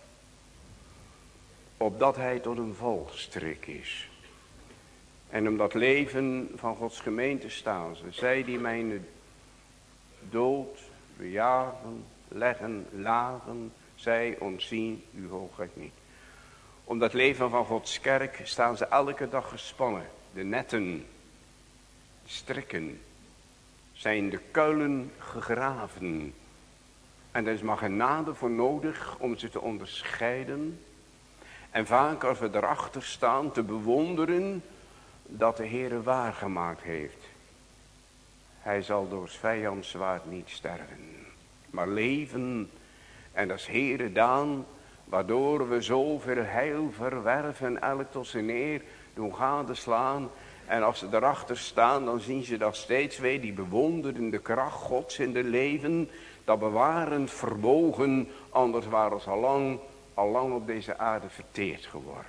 Opdat hij tot een valstrik is. En om dat leven van Gods gemeente staan ze. Zij die mijn dood bejagen, leggen, lagen, zij ontzien uw hoogheid niet. Om dat leven van Gods kerk staan ze elke dag gespannen. De netten, de strikken, zijn de kuilen gegraven. En er is maar genade voor nodig om ze te onderscheiden. En vaak als we erachter staan te bewonderen dat de Heere waargemaakt heeft. Hij zal door het vijandzwaard niet sterven, maar leven. En dat is Heere daan, waardoor we zoveel heil verwerven, elk tot zijn eer doen gadeslaan. En als ze erachter staan, dan zien ze dat steeds weer die bewonderende kracht Gods in de leven, dat bewarend vermogen, anders waren ze al lang, al lang op deze aarde verteerd geworden.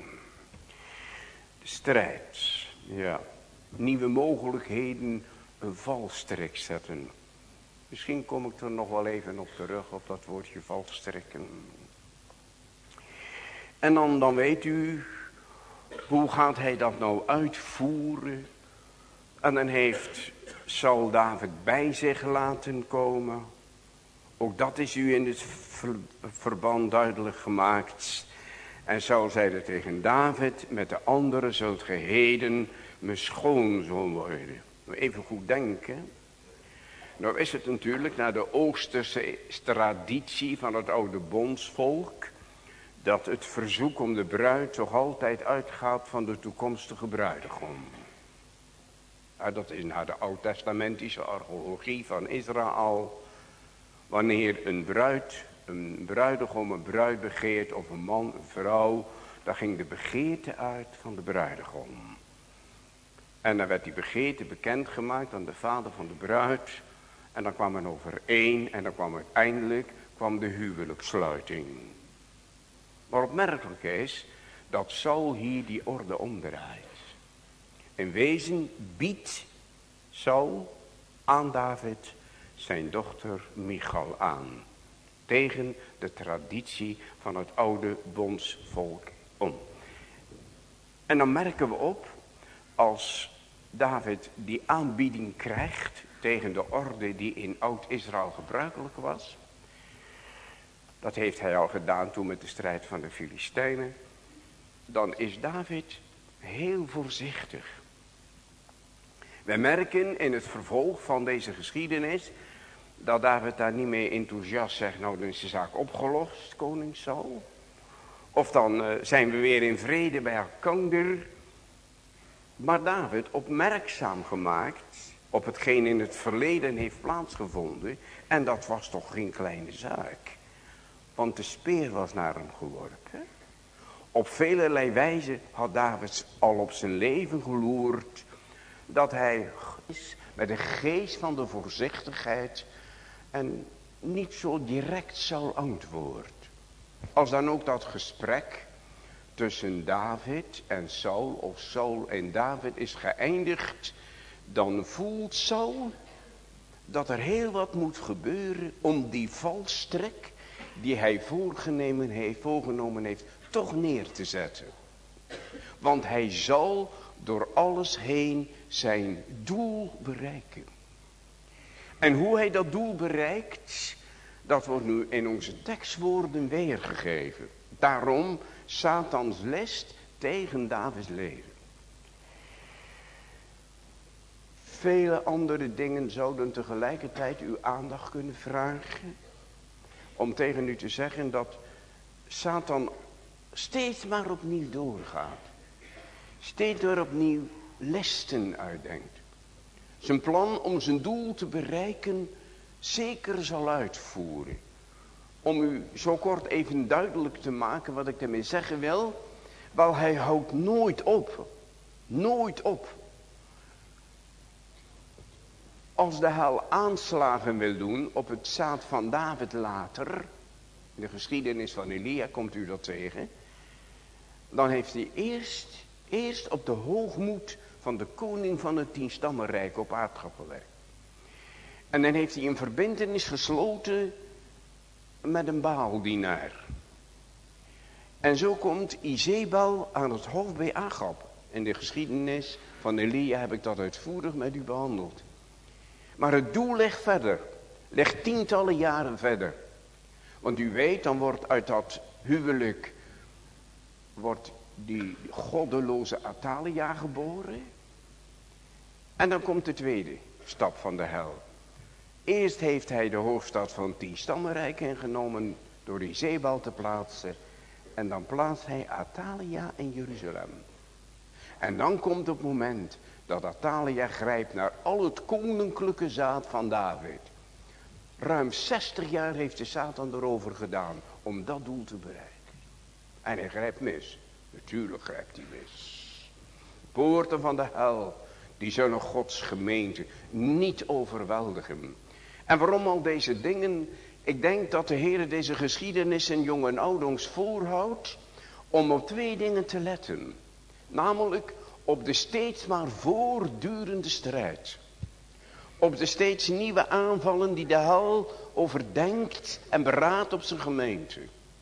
De strijd, ja, nieuwe mogelijkheden, een valstrik zetten. Misschien kom ik er nog wel even op terug, op dat woordje valstrikken. En dan, dan weet u, hoe gaat hij dat nou uitvoeren? En dan heeft Saul David bij zich laten komen. Ook dat is u in het ver, verband duidelijk gemaakt. En Saul zeide tegen David, met de anderen zult ge heden mijn schoonzoon worden. Even goed denken. Nou is het natuurlijk naar de Oosterse traditie van het oude bondsvolk, dat het verzoek om de bruid toch altijd uitgaat van de toekomstige bruidegom. Ja, dat is naar de oud-testamentische archeologie van Israël. Wanneer een bruid een bruidegom een bruid begeert of een man, een vrouw, dan ging de begeerte uit van de bruidegom. En dan werd die begeerte bekendgemaakt aan de vader van de bruid. En dan kwam men overeen en dan kwam uiteindelijk kwam de huwelijkssluiting. Maar opmerkelijk is dat Saul hier die orde omdraait. In wezen biedt Saul aan David zijn dochter Michal aan. Tegen de traditie van het oude bondsvolk om. En dan merken we op, als David die aanbieding krijgt tegen de orde die in Oud-Israël gebruikelijk was. Dat heeft hij al gedaan toen met de strijd van de Filistijnen. Dan is David heel voorzichtig. We merken in het vervolg van deze geschiedenis dat David daar niet meer enthousiast zegt, nou dan is de zaak opgelost, koning Saul. Of dan uh, zijn we weer in vrede bij elkander. Maar David opmerkzaam gemaakt op hetgeen in het verleden heeft plaatsgevonden. En dat was toch geen kleine zaak. Want de speer was naar hem geworpen. Op velerlei wijze had David al op zijn leven geloerd dat hij met de geest van de voorzichtigheid en niet zo direct zal antwoorden. Als dan ook dat gesprek tussen David en Saul of Saul en David is geëindigd, dan voelt Saul dat er heel wat moet gebeuren om die valstrik die hij voorgenomen heeft, voorgenomen heeft toch neer te zetten. Want hij zal door alles heen zijn doel bereiken. En hoe hij dat doel bereikt, dat wordt nu in onze tekstwoorden weergegeven. Daarom Satans list tegen Davids leven. Vele andere dingen zouden tegelijkertijd uw aandacht kunnen vragen. Om tegen u te zeggen dat Satan steeds maar opnieuw doorgaat. Steeds weer opnieuw lesten uitdenkt. Zijn plan om zijn doel te bereiken zeker zal uitvoeren. Om u zo kort even duidelijk te maken wat ik ermee zeggen wil. Wel, hij houdt nooit op. Nooit op. Als de hel aanslagen wil doen op het zaad van David later. In de geschiedenis van Elia komt u dat tegen. Dan heeft hij eerst, eerst op de hoogmoed van de koning van het tienstammenrijk op aardschap gewerkt. En dan heeft hij een verbintenis gesloten met een Baaldienaar. En zo komt Izebel aan het hof bij Agab. In de geschiedenis van Elia heb ik dat uitvoerig met u behandeld. Maar het doel ligt verder. Ligt tientallen jaren verder. Want u weet, dan wordt uit dat huwelijk wordt die goddeloze Athalia geboren. En dan komt de tweede stap van de hel. Eerst heeft hij de hoofdstad van het tienstammenrijk ingenomen door Izebel te plaatsen. En dan plaatst hij Athalia in Jeruzalem. En dan komt het moment dat Athalia grijpt naar al het koninklijke zaad van David. Ruim zestig jaar heeft de Satan erover gedaan om dat doel te bereiken. En hij grijpt mis. Natuurlijk grijpt hij mis. Poorten van de hel, die zullen Gods gemeente niet overweldigen. En waarom al deze dingen? Ik denk dat de Heer deze geschiedenis in jong en oud ons voorhoudt om op twee dingen te letten. Namelijk op de steeds maar voortdurende strijd. Op de steeds nieuwe aanvallen die de hel overdenkt en beraadt op zijn gemeente.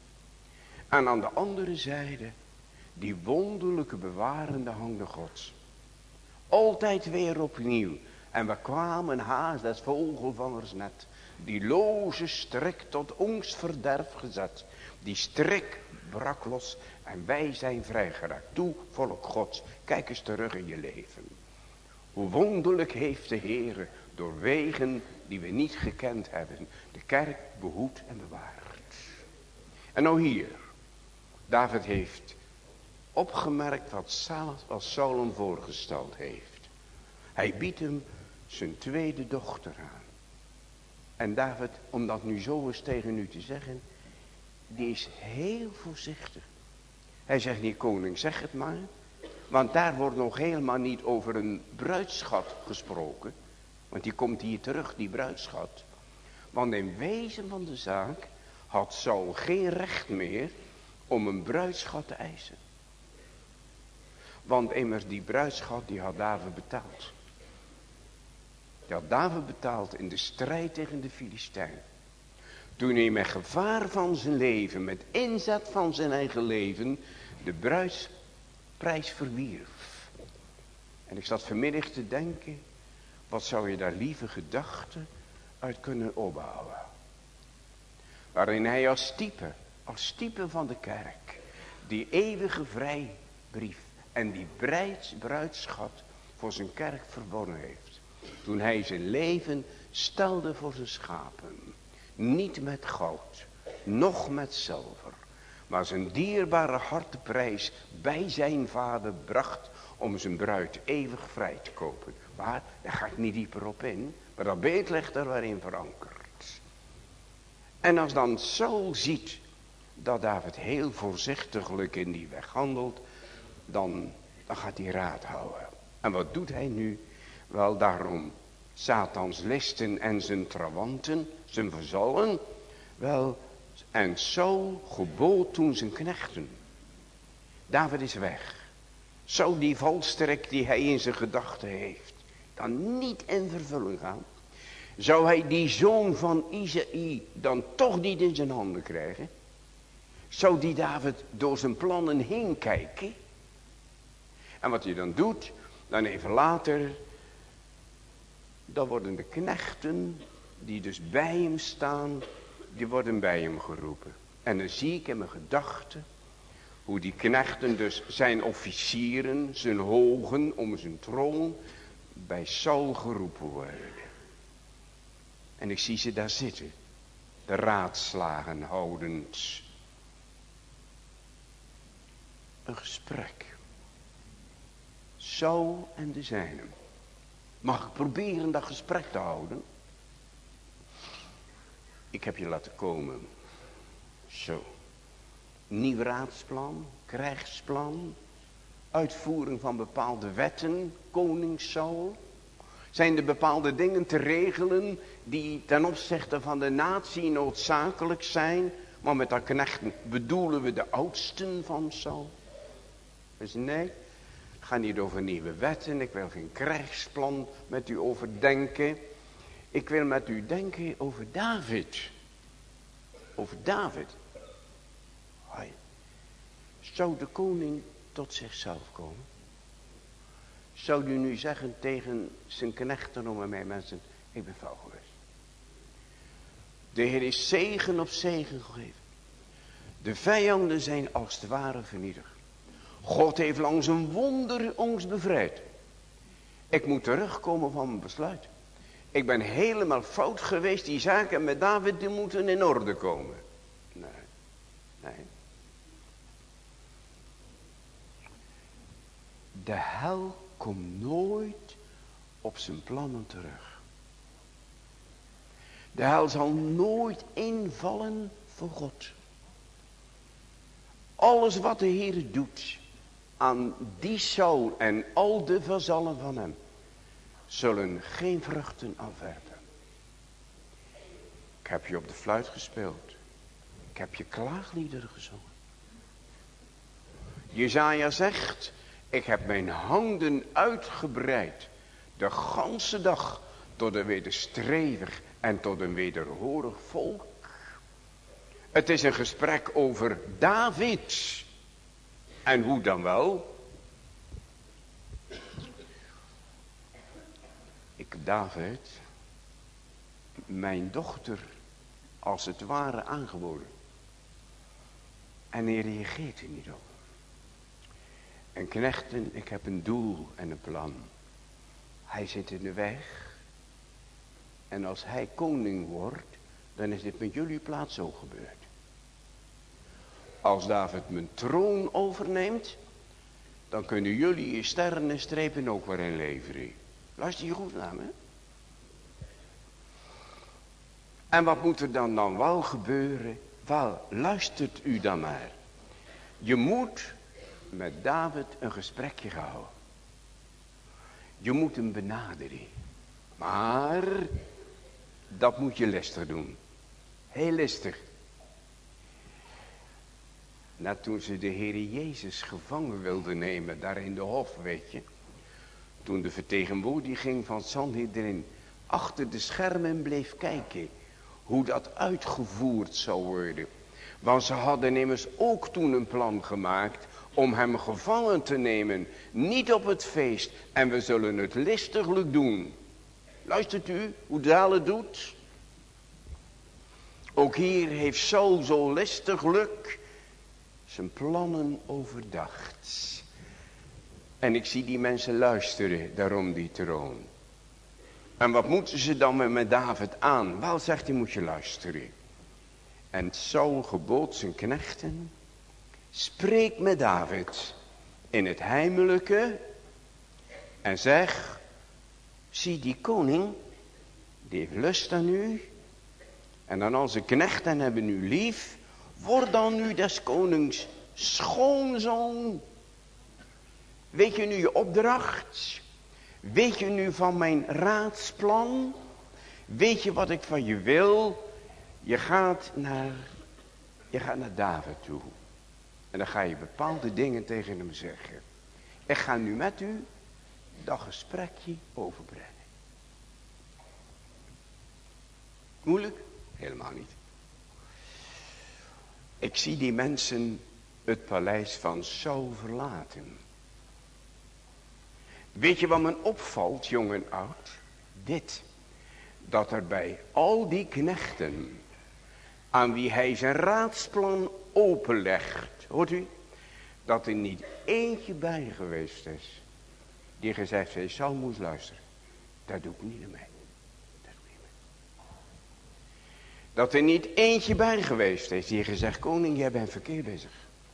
En aan de andere zijde die wonderlijke bewarende handen Gods. Altijd weer opnieuw. En we kwamen haast des vogelvangers net. Die loze strik tot ons verderf gezet. Die strik brak los en wij zijn vrijgeraakt. Toe, volk Gods, kijk eens terug in je leven. Hoe wonderlijk heeft de Heer door wegen die we niet gekend hebben, de kerk behoed en bewaard. En nou hier, David heeft opgemerkt wat Saul hem voorgesteld heeft. Hij biedt hem zijn tweede dochter aan. En David, om dat nu zo eens tegen u te zeggen, die is heel voorzichtig. Hij zegt niet, koning, zeg het maar. Want daar wordt nog helemaal niet over een bruidschat gesproken. Want die komt hier terug, die bruidschat. Want in wezen van de zaak had Saul geen recht meer om een bruidschat te eisen. Want immers die bruidschat die had David betaald. Die had David betaald in de strijd tegen de Filistijnen. Toen hij met gevaar van zijn leven, met inzet van zijn eigen leven, de bruidsprijs verwierf. En ik zat vanmiddag te denken, wat zou je daar lieve gedachten uit kunnen opbouwen. Waarin hij als type, als type van de kerk, die eeuwige vrijbrief en die bruids, bruidschat voor zijn kerk verwonnen heeft. Toen hij zijn leven stelde voor zijn schapen. Niet met goud, noch met zilver. Maar zijn dierbare harteprijs bij zijn vader bracht om zijn bruid eeuwig vrij te kopen. Maar daar ga ik niet dieper op in. Maar dat beeld ligt er waarin verankerd. En als dan Saul ziet dat David heel voorzichtiglijk in die weg handelt. Dan, dan gaat hij raad houden. En wat doet hij nu? Wel daarom Satans listen en zijn trawanten, zijn verzallen. Wel, en Saul gebood toen zijn knechten. David is weg. Zou die valstrik die hij in zijn gedachten heeft dan niet in vervulling gaan? Zou hij die zoon van Isaïe dan toch niet in zijn handen krijgen? Zou die David door zijn plannen heen kijken? En wat hij dan doet, dan even later, dan worden de knechten die dus bij hem staan, die worden bij hem geroepen. En dan zie ik in mijn gedachten hoe die knechten dus zijn officieren, zijn hogen om zijn troon, bij Saul geroepen worden. En ik zie ze daar zitten, de raadslagen houdend. Een gesprek. Saul en de zijnen. Mag ik proberen dat gesprek te houden? Ik heb je laten komen. Zo. Nieuw raadsplan, krijgsplan, uitvoering van bepaalde wetten, koning Saul. Zijn er bepaalde dingen te regelen die ten opzichte van de natie noodzakelijk zijn? Maar met dat knechten bedoelen we de oudsten van Saul. Dus nee, ik ga niet over nieuwe wetten. Ik wil geen krijgsplan met u overdenken. Ik wil met u denken over David. Over David. Hoi. Zou de koning tot zichzelf komen? Zou u nu zeggen tegen zijn knechten om mij mensen, ik ben fout geweest. De Heer is zegen op zegen gegeven. De vijanden zijn als het ware vernietigd. God heeft langs een wonder ons bevrijd. Ik moet terugkomen van mijn besluit. Ik ben helemaal fout geweest. Die zaken met David die moeten in orde komen. Nee. Nee. De hel komt nooit op zijn plannen terug. De hel zal nooit invallen voor God. Alles wat de Heer doet aan die Saul en al de vazallen van hem, zullen geen vruchten afwerpen. Ik heb je op de fluit gespeeld. Ik heb je klaagliederen gezongen. Jesaja zegt, ik heb mijn handen uitgebreid, de ganse dag, tot een wederstrevig en tot een wederhorig volk. Het is een gesprek over David. En hoe dan wel? Ik, David, mijn dochter, als het ware aangeboden. En hij reageert er niet op. En knechten, ik heb een doel en een plan. Hij zit in de weg. En als hij koning wordt, dan is dit met jullie plaats zo gebeurd. Als David mijn troon overneemt, dan kunnen jullie je sterren en strepen ook weer inleveren. Luister je goed naar me. En wat moet er dan dan wel gebeuren? Wel, luistert u dan maar. Je moet met David een gesprekje gaan houden. Je moet hem benaderen. Maar dat moet je listig doen. Heel listig. Net toen ze de Heer Jezus gevangen wilden nemen, daar in de hof, weet je. Toen de vertegenwoordiging van Sanhedrin achter de schermen bleef kijken. Hoe dat uitgevoerd zou worden. Want ze hadden immers ook toen een plan gemaakt om hem gevangen te nemen. Niet op het feest. En we zullen het listiglijk doen. Luistert u hoe Daal het doet? Ook hier heeft Saul zo listiglijk zijn plannen overdacht. En ik zie die mensen luisteren, daarom die troon. En wat moeten ze dan met David aan? Wel, zegt hij, moet je luisteren. En Saul gebood zijn knechten, spreek met David in het heimelijke en zeg, zie die koning, die heeft lust aan u. En dan onze knechten hebben u lief, word dan nu des konings schoonzoon. Weet je nu je opdracht? Weet je nu van mijn raadsplan? Weet je wat ik van je wil? Je gaat naar, je gaat naar David toe. En dan ga je bepaalde dingen tegen hem zeggen. Ik ga nu met u dat gesprekje overbrengen. Moeilijk? Helemaal niet. Ik zie die mensen het paleis van Saul verlaten. Weet je wat me opvalt, jong en oud? Dit. Dat er bij al die knechten, aan wie hij zijn raadsplan openlegt, hoort u? Dat er niet eentje bij geweest is, die gezegd heeft, Saul moest luisteren. Daar doe ik niet mee. Daar doe ik niet mee. Dat er niet eentje bij geweest is, die gezegd, koning, jij bent verkeerd bezig.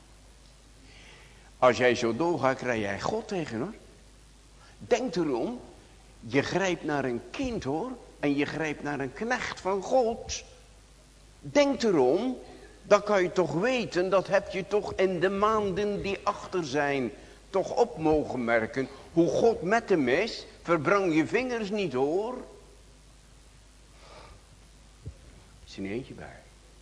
Als jij zo doorgaat, krijg jij God tegen, hoor. Denk erom, je grijpt naar een kind, hoor. En je grijpt naar een knecht van God. Denk erom, dan kan je toch weten, dat heb je toch in de maanden die achter zijn, toch op mogen merken. Hoe God met hem is, verbrand je vingers niet, hoor. Er is er niet eentje bij.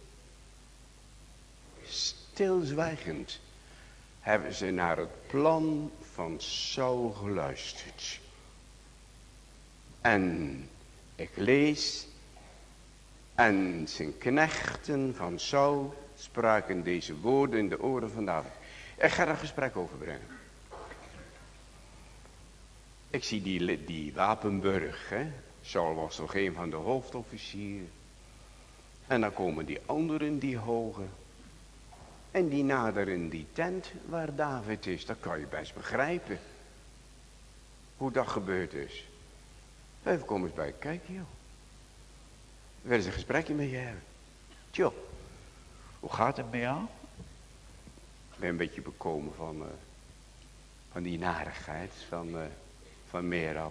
Stilzwijgend hebben ze naar het plan van Saul geluisterd. En ik lees, en zijn knechten van Saul spraken deze woorden in de oren van David. Ik ga daar gesprek over brengen. Ik zie die, die Wapenburg, hè. Saul was toch een van de hoofdofficieren. En dan komen die anderen, die hoge. En die naderen die tent waar David is. Dat kan je best begrijpen. Hoe dat gebeurd is. Even kom eens bij kijken, joh. We willen eens een gesprekje met je hebben. Tjoh, hoe gaat het met jou? Ik ben een beetje bekomen van, uh, van die narigheid van, uh, van Merab.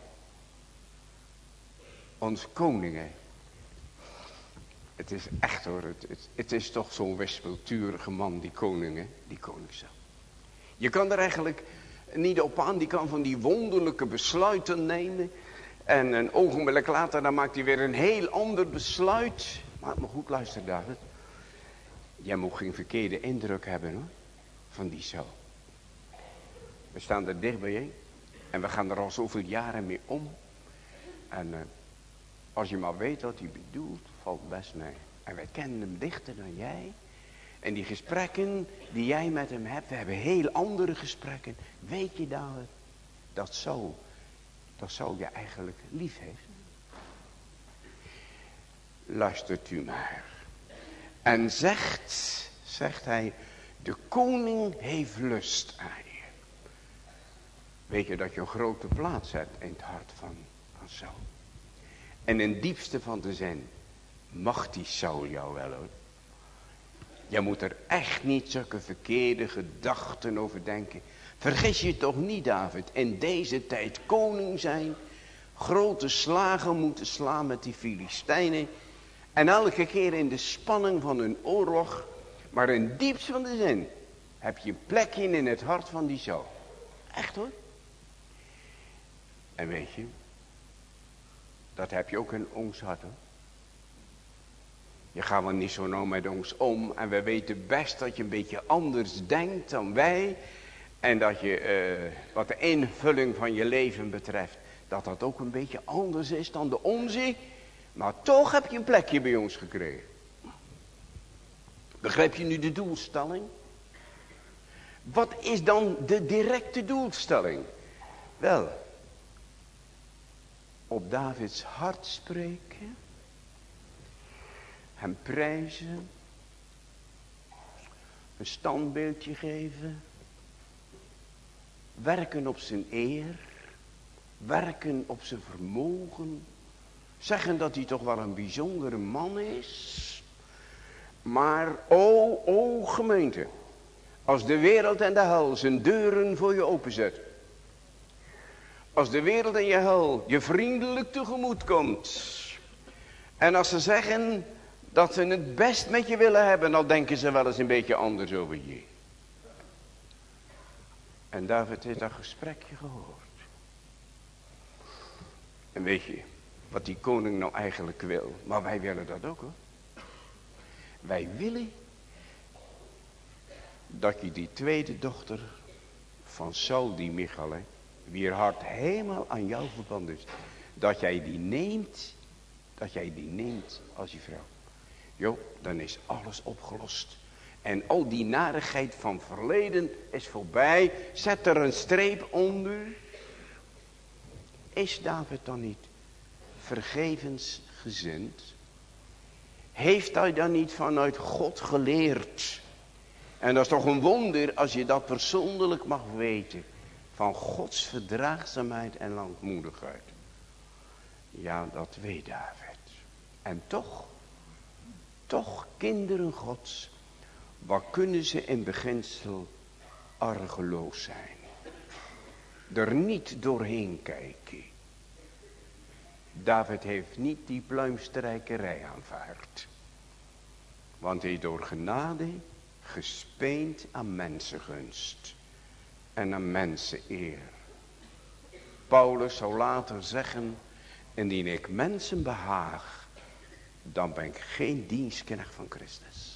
Ons koning, hè. Het is echt hoor, het, het, het is toch zo'n wispelturige man, die koning, hè? Die koning zelf. Je kan er eigenlijk niet op aan, die kan van die wonderlijke besluiten nemen. En een ogenblik later, dan maakt hij weer een heel ander besluit. Maar, maar goed, luister David. Jij moet geen verkeerde indruk hebben, hoor. Van die Saul. We staan er dicht bij je. En we gaan er al zoveel jaren mee om. En uh, als je maar weet wat hij bedoelt, valt best mee. En wij kennen hem dichter dan jij. En die gesprekken die jij met hem hebt, we hebben heel andere gesprekken. Weet je David, dat Saul... Dat zou je eigenlijk lief heeft. Luistert u maar. En zegt, zegt hij, de koning heeft lust aan je. Weet je dat je een grote plaats hebt in het hart van, van Saul. En in het diepste van de zin, mag die Saul jou wel, hoor. Je moet er echt niet zulke verkeerde gedachten over denken. Vergis je toch niet, David, in deze tijd koning zijn, grote slagen moeten slaan met die Filistijnen En elke keer in de spanning van een oorlog, maar in diepst van de zin, heb je een plekje in het hart van die Saul. Echt hoor. En weet je, dat heb je ook in ons hart hoor. Je gaat wel niet zo nauw met ons om. En we weten best dat je een beetje anders denkt dan wij. En dat je, uh, wat de invulling van je leven betreft, dat dat ook een beetje anders is dan de onze. Maar toch heb je een plekje bij ons gekregen. Begrijp je nu de doelstelling? Wat is dan de directe doelstelling? Wel, op Davids hart spreken, hem prijzen, een standbeeldje geven, werken op zijn eer, werken op zijn vermogen, zeggen dat hij toch wel een bijzondere man is. Maar o, o gemeente, als de wereld en de hel zijn deuren voor je openzet, als de wereld en je hel je vriendelijk tegemoet komt, en als ze zeggen dat ze het best met je willen hebben, dan denken ze wel eens een beetje anders over je. En David heeft dat gesprekje gehoord. En weet je wat die koning nou eigenlijk wil? Maar wij willen dat ook hoor. Wij willen dat je die tweede dochter van Saul, die Michal, hè, wier hart helemaal aan jou verbonden is, dat jij die neemt, dat jij die neemt als je vrouw. Jo, dan is alles opgelost. En al die narigheid van verleden is voorbij. Zet er een streep onder. Is David dan niet vergevensgezind? Heeft hij dan niet vanuit God geleerd? En dat is toch een wonder als je dat persoonlijk mag weten. Van Gods verdraagzaamheid en langmoedigheid. Ja, dat weet David. En toch, toch kinderen Gods, wat kunnen ze in beginsel argeloos zijn? Er niet doorheen kijken. David heeft niet die pluimstrijkerij aanvaard. Want hij door genade gespeend aan mensengunst en aan menseneer. Paulus zou later zeggen, indien ik mensen behaag, dan ben ik geen dienstknecht van Christus.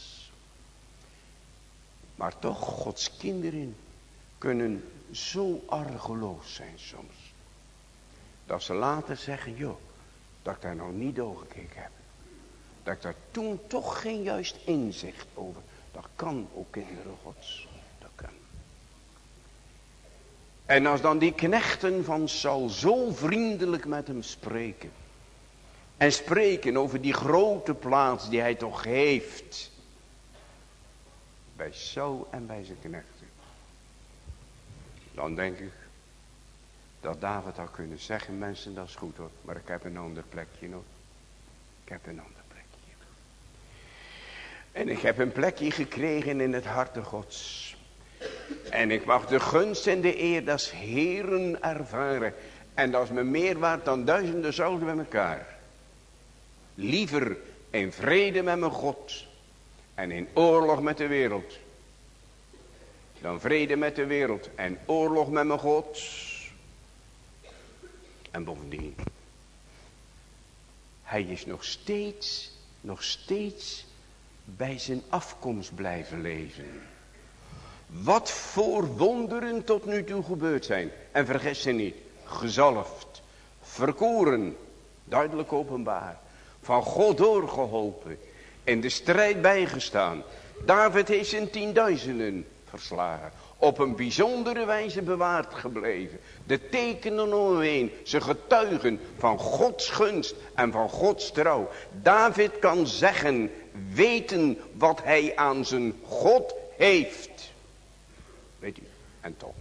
Maar toch, Gods kinderen kunnen zo argeloos zijn soms. Dat ze later zeggen, joh, dat ik daar nog niet doorgekeken heb. Dat ik daar toen toch geen juist inzicht over. Dat kan ook kinderen Gods. Dat kan. En als dan die knechten van Saul zo vriendelijk met hem spreken. En spreken over die grote plaats die hij toch heeft. Bij Saul en bij zijn knechten. Dan denk ik dat David had kunnen zeggen, mensen, dat is goed hoor. Maar ik heb een ander plekje nog. Ik heb een ander plekje. En ik heb een plekje gekregen in het harte Gods. En ik mag de gunst en de eer des Heeren ervaren. En dat is me meer waard dan duizenden zouden bij elkaar. Liever in vrede met mijn God. En in oorlog met de wereld. Dan vrede met de wereld en oorlog met mijn God. En bovendien. Hij is nog steeds, nog steeds bij zijn afkomst blijven leven. Wat voor wonderen tot nu toe gebeurd zijn. En vergis je niet, gezalfd, verkoren, duidelijk openbaar. Van God doorgeholpen, in de strijd bijgestaan. David heeft zijn tienduizenden verslagen. Op een bijzondere wijze bewaard gebleven. De tekenen omheen, ze getuigen van Gods gunst en van Gods trouw. David kan zeggen, weten wat hij aan zijn God heeft. Weet u, en toch.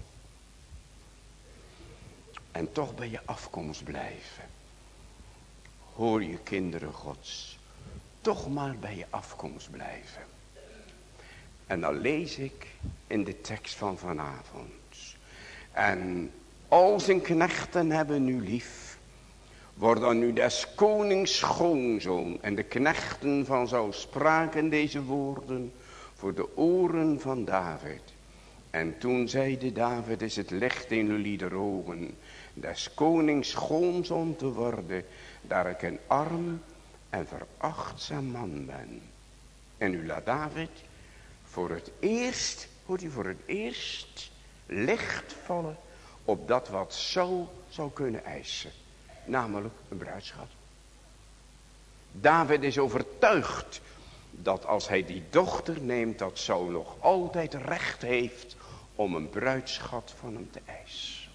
En toch bij je afkomst blijven. Hoor je kinderen Gods. Toch maar bij je afkomst blijven. En dan lees ik in de tekst van vanavond. En al zijn knechten hebben u lief. Word dan nu des konings schoonzoon. En de knechten van Saul spraken deze woorden voor de oren van David. En toen zeide David, is het licht in jullie de ogen, des konings schoonzoon te worden, daar ik een arm en verachtzaam man ben. En nu laat David voor het eerst, hoort u, voor het eerst licht vallen op dat wat Saul zou kunnen eisen. Namelijk een bruidschat. David is overtuigd dat als hij die dochter neemt, dat Saul nog altijd recht heeft om een bruidschat van hem te eisen.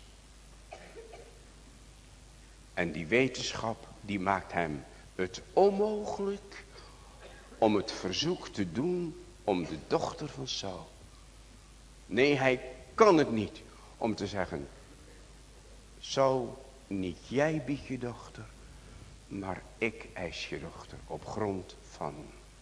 En die wetenschap die maakt hem het onmogelijk om het verzoek te doen om de dochter van Saul. Nee, hij kan het niet om te zeggen, Saul, niet jij biedt je dochter, maar ik eis je dochter op grond van.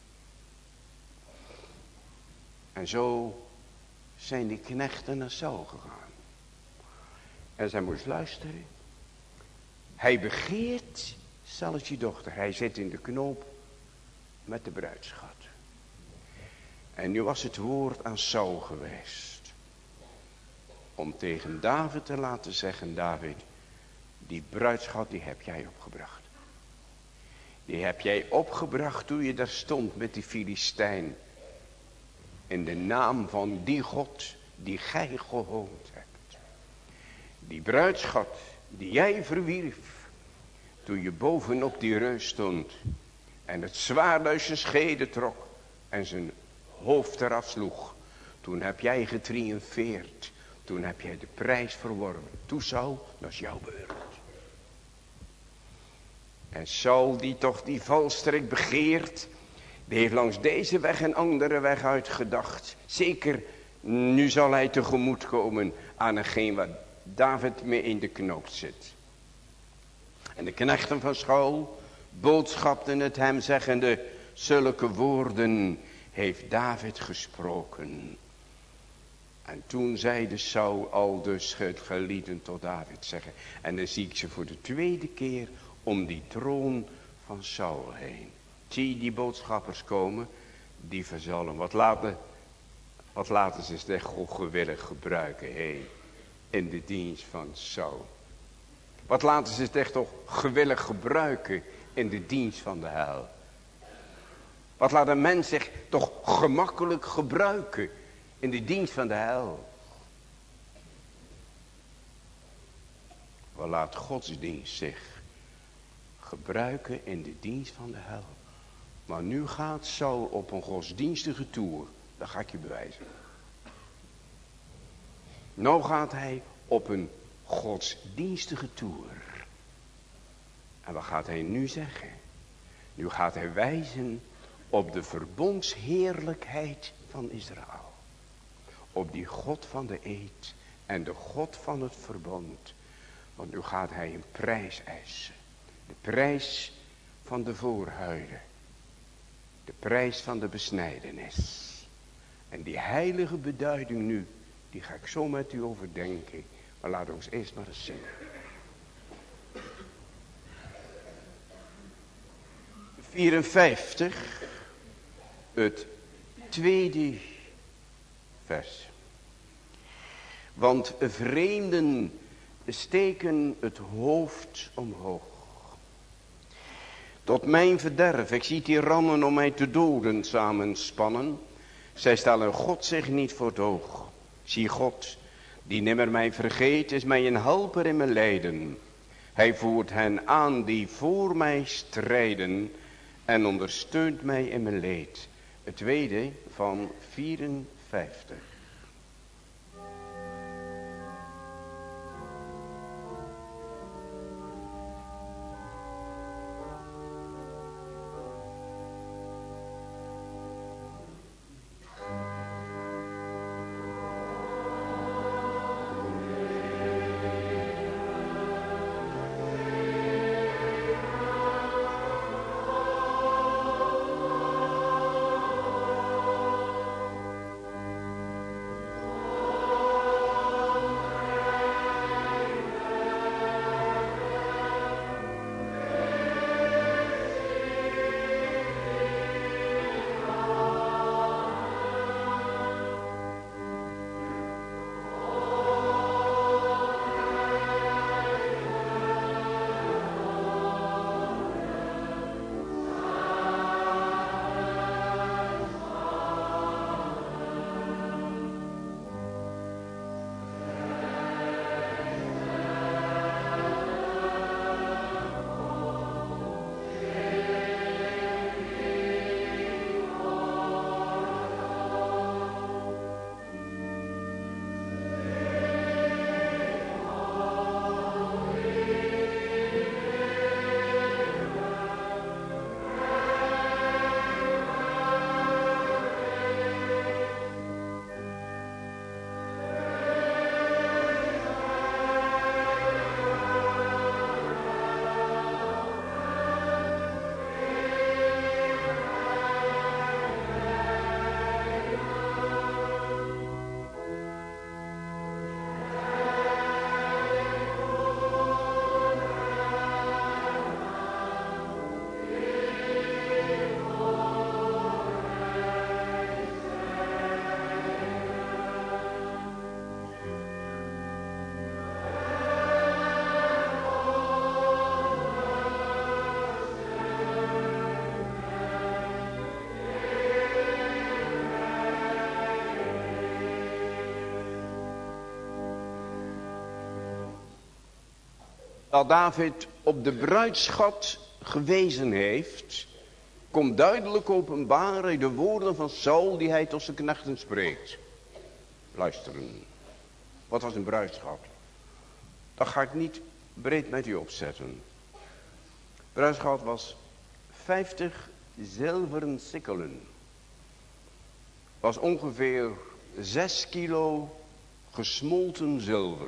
En zo zijn die knechten naar Saul gegaan. En zij moest luisteren. Hij begeert zelfs je dochter. Hij zit in de knoop met de bruidschat. En nu was het woord aan Saul geweest. Om tegen David te laten zeggen, David, die bruidschat die heb jij opgebracht. Die heb jij opgebracht toen je daar stond met die Filistijn. In de naam van die God die gij gehoond hebt. Die bruidschat die jij verwierf. Toen je bovenop die reus stond. En het zwaard uit zijn schede trok. En zijn hoofd eraf sloeg. Toen heb jij getriomfeerd. Toen heb jij de prijs verworven. Toen Saul, dat is jouw beurt. En Saul die toch die valstrik begeert. Die heeft langs deze weg een andere weg uitgedacht. Zeker, nu zal hij tegemoet komen aan hetgeen wat David mee in de knoop zit. En de knechten van Saul boodschapten het hem zeggende, zulke woorden heeft David gesproken. En toen zeide Saul al dus het gelieden tot David zeggen. En dan zie ik ze voor de tweede keer om die troon van Saul heen. Zie die boodschappers komen, die verzalmen. Wat laten, wat laten ze zich God gewillig gebruiken, hé, in de dienst van Saul. Wat laten ze zich toch gewillig gebruiken in de dienst van de hel. Wat laat een mens zich toch gemakkelijk gebruiken in de dienst van de hel. Wat laat godsdienst zich gebruiken in de dienst van de hel. Maar nu gaat Saul op een godsdienstige toer. Dat ga ik je bewijzen. Nou gaat hij op een godsdienstige toer. En wat gaat hij nu zeggen? Nu gaat hij wijzen op de verbondsheerlijkheid van Israël. Op die God van de eed en de God van het verbond. Want nu gaat hij een prijs eisen. De prijs van de voorhuiden. De prijs van de besnijdenis. En die heilige beduiding nu, die ga ik zo met u overdenken. Maar laten we ons eerst maar eens zingen. vierenvijftig, het tweede vers. Want vreemden steken het hoofd omhoog. Tot mijn verderf, ik zie tirannen om mij te doden samenspannen. Zij stellen God zich niet voor het oog. Zie God, die nimmer mij vergeet, is mij een helper in mijn lijden. Hij voert hen aan die voor mij strijden en ondersteunt mij in mijn leed. Het tweede van vierenvijftig. dat David op de bruidschat gewezen heeft, komt duidelijk openbaar uit de woorden van Saul die hij tot zijn knechten spreekt. Luisteren. Wat was een bruidschat? Dat ga ik niet breed met u opzetten. Bruidschat was vijftig zilveren sikkelen. Was ongeveer zes kilo gesmolten zilver.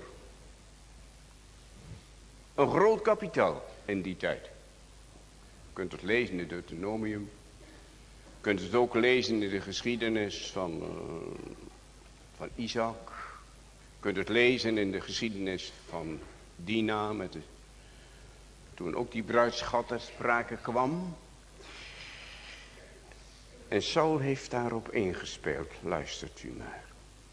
Een groot kapitaal in die tijd. Je kunt het lezen in het Deuteronomium. Je kunt het ook lezen in de geschiedenis van, uh, van Isaac. Je kunt het lezen in de geschiedenis van Dina. Met de, toen ook die bruidschat ter sprake kwam. En Saul heeft daarop ingespeeld. Luistert u maar.